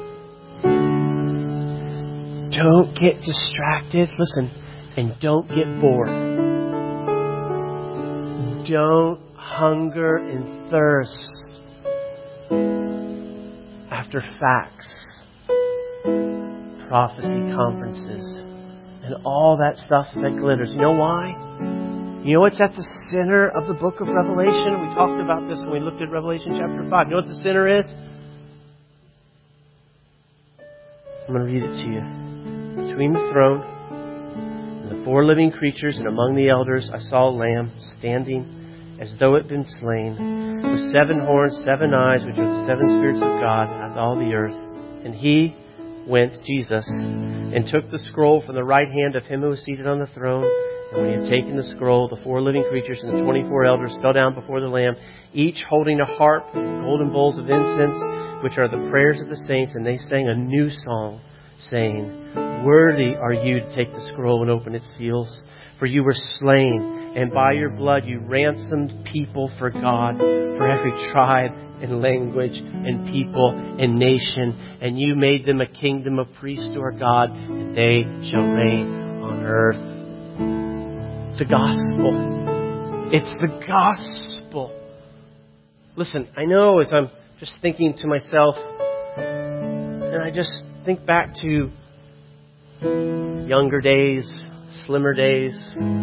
Don't get distracted. Listen, and don't get bored. Don't hunger and thirst after facts, prophecy conferences, and all that stuff that glitters. You know why? You know what's at the center of the book of Revelation? We talked about this when we looked at Revelation chapter 5. You know what the center is? I'm going to read it to you. Between the throne and the four living creatures and among the elders, I saw a lamb standing as though it had been slain, with 7 horns, 7 eyes, which are the 7 spirits of God on all the earth. And He went, Jesus, and took the scroll from the right hand of Him who was seated on the throne. And when He had taken the scroll, the 4 living creatures and the 24 elders fell down before the Lamb, each holding a harp and golden bowls of incense, which are the prayers of the saints. And they sang a new song, saying, Worthy are you to take the scroll and open its seals, for you were slain, and by your blood you ransomed people for God, for every tribe and language and people and nation, and you made them a kingdom of priests to our God, and they shall reign on earth. The gospel. It's the gospel. Listen, I know as I'm just thinking to myself, and I just think back to younger days, slimmer days,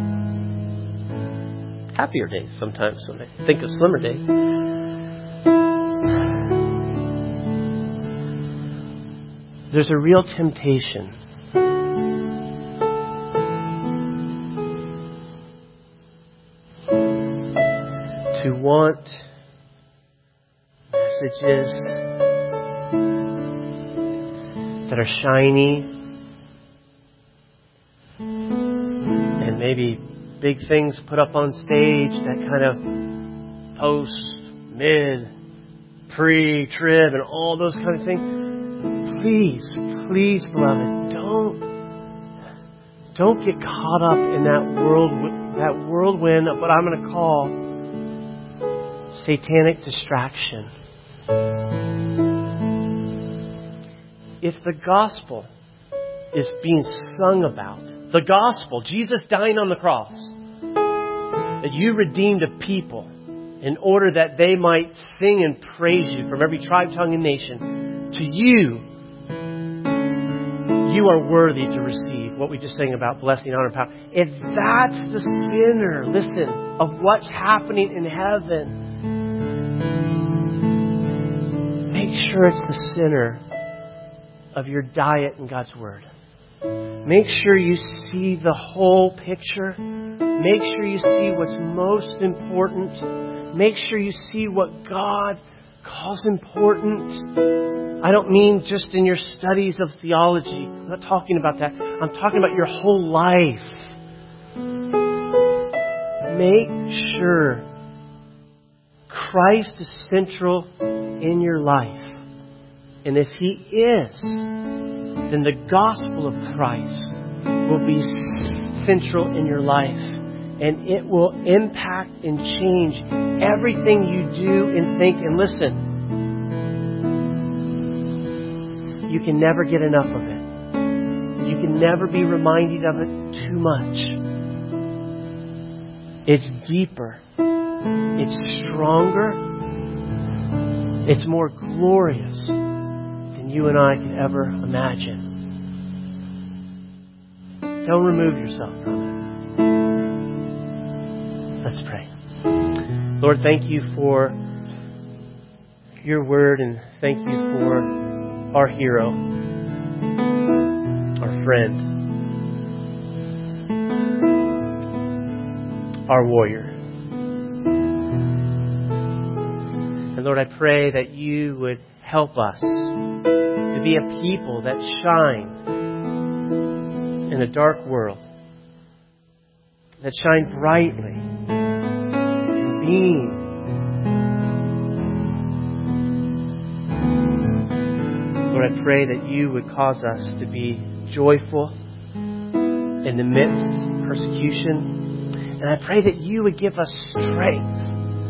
happier days sometimes when I think of slimmer days. There's a real temptation to want messages that are shiny and maybe big things put up on stage that kind of post, mid, pre-trib and all those kind of things. Please, please, beloved, don't get caught up in that whirlwind of what I'm going to call satanic distraction. If the gospel is being sung about, the gospel, Jesus dying on the cross, that you redeemed a people in order that they might sing and praise you from every tribe, tongue, and nation, to you are worthy to receive what we just sang about blessing, honor, and power. If that's the center, listen, of what's happening in heaven, make sure it's the center of your diet in God's Word. Make sure you see the whole picture. Make sure you see what's most important. Make sure you see what God calls important. I don't mean just in your studies of theology. I'm not talking about that. I'm talking about your whole life. Make sure Christ is central in your life. And if He is, then the gospel of Christ will be central in your life. And it will impact and change everything you do and think. And listen, you can never get enough of it. You can never be reminded of it too much. It's deeper. It's stronger. It's more glorious than you and I could ever imagine. Don't remove yourself from it. Let's pray. Lord, thank you for your word, and thank you for our hero, our friend, our warrior. And Lord, I pray that you would help us to be a people that shine in a dark world, that shine brightly and beam. Lord, I pray that you would cause us to be joyful in the midst of persecution. And I pray that you would give us strength.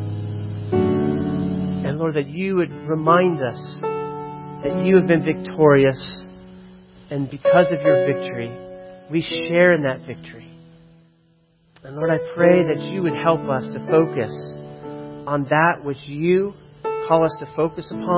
And Lord, that you would remind us that you have been victorious. And because of your victory, we share in that victory. And Lord, I pray that you would help us to focus on that which you call us to focus upon.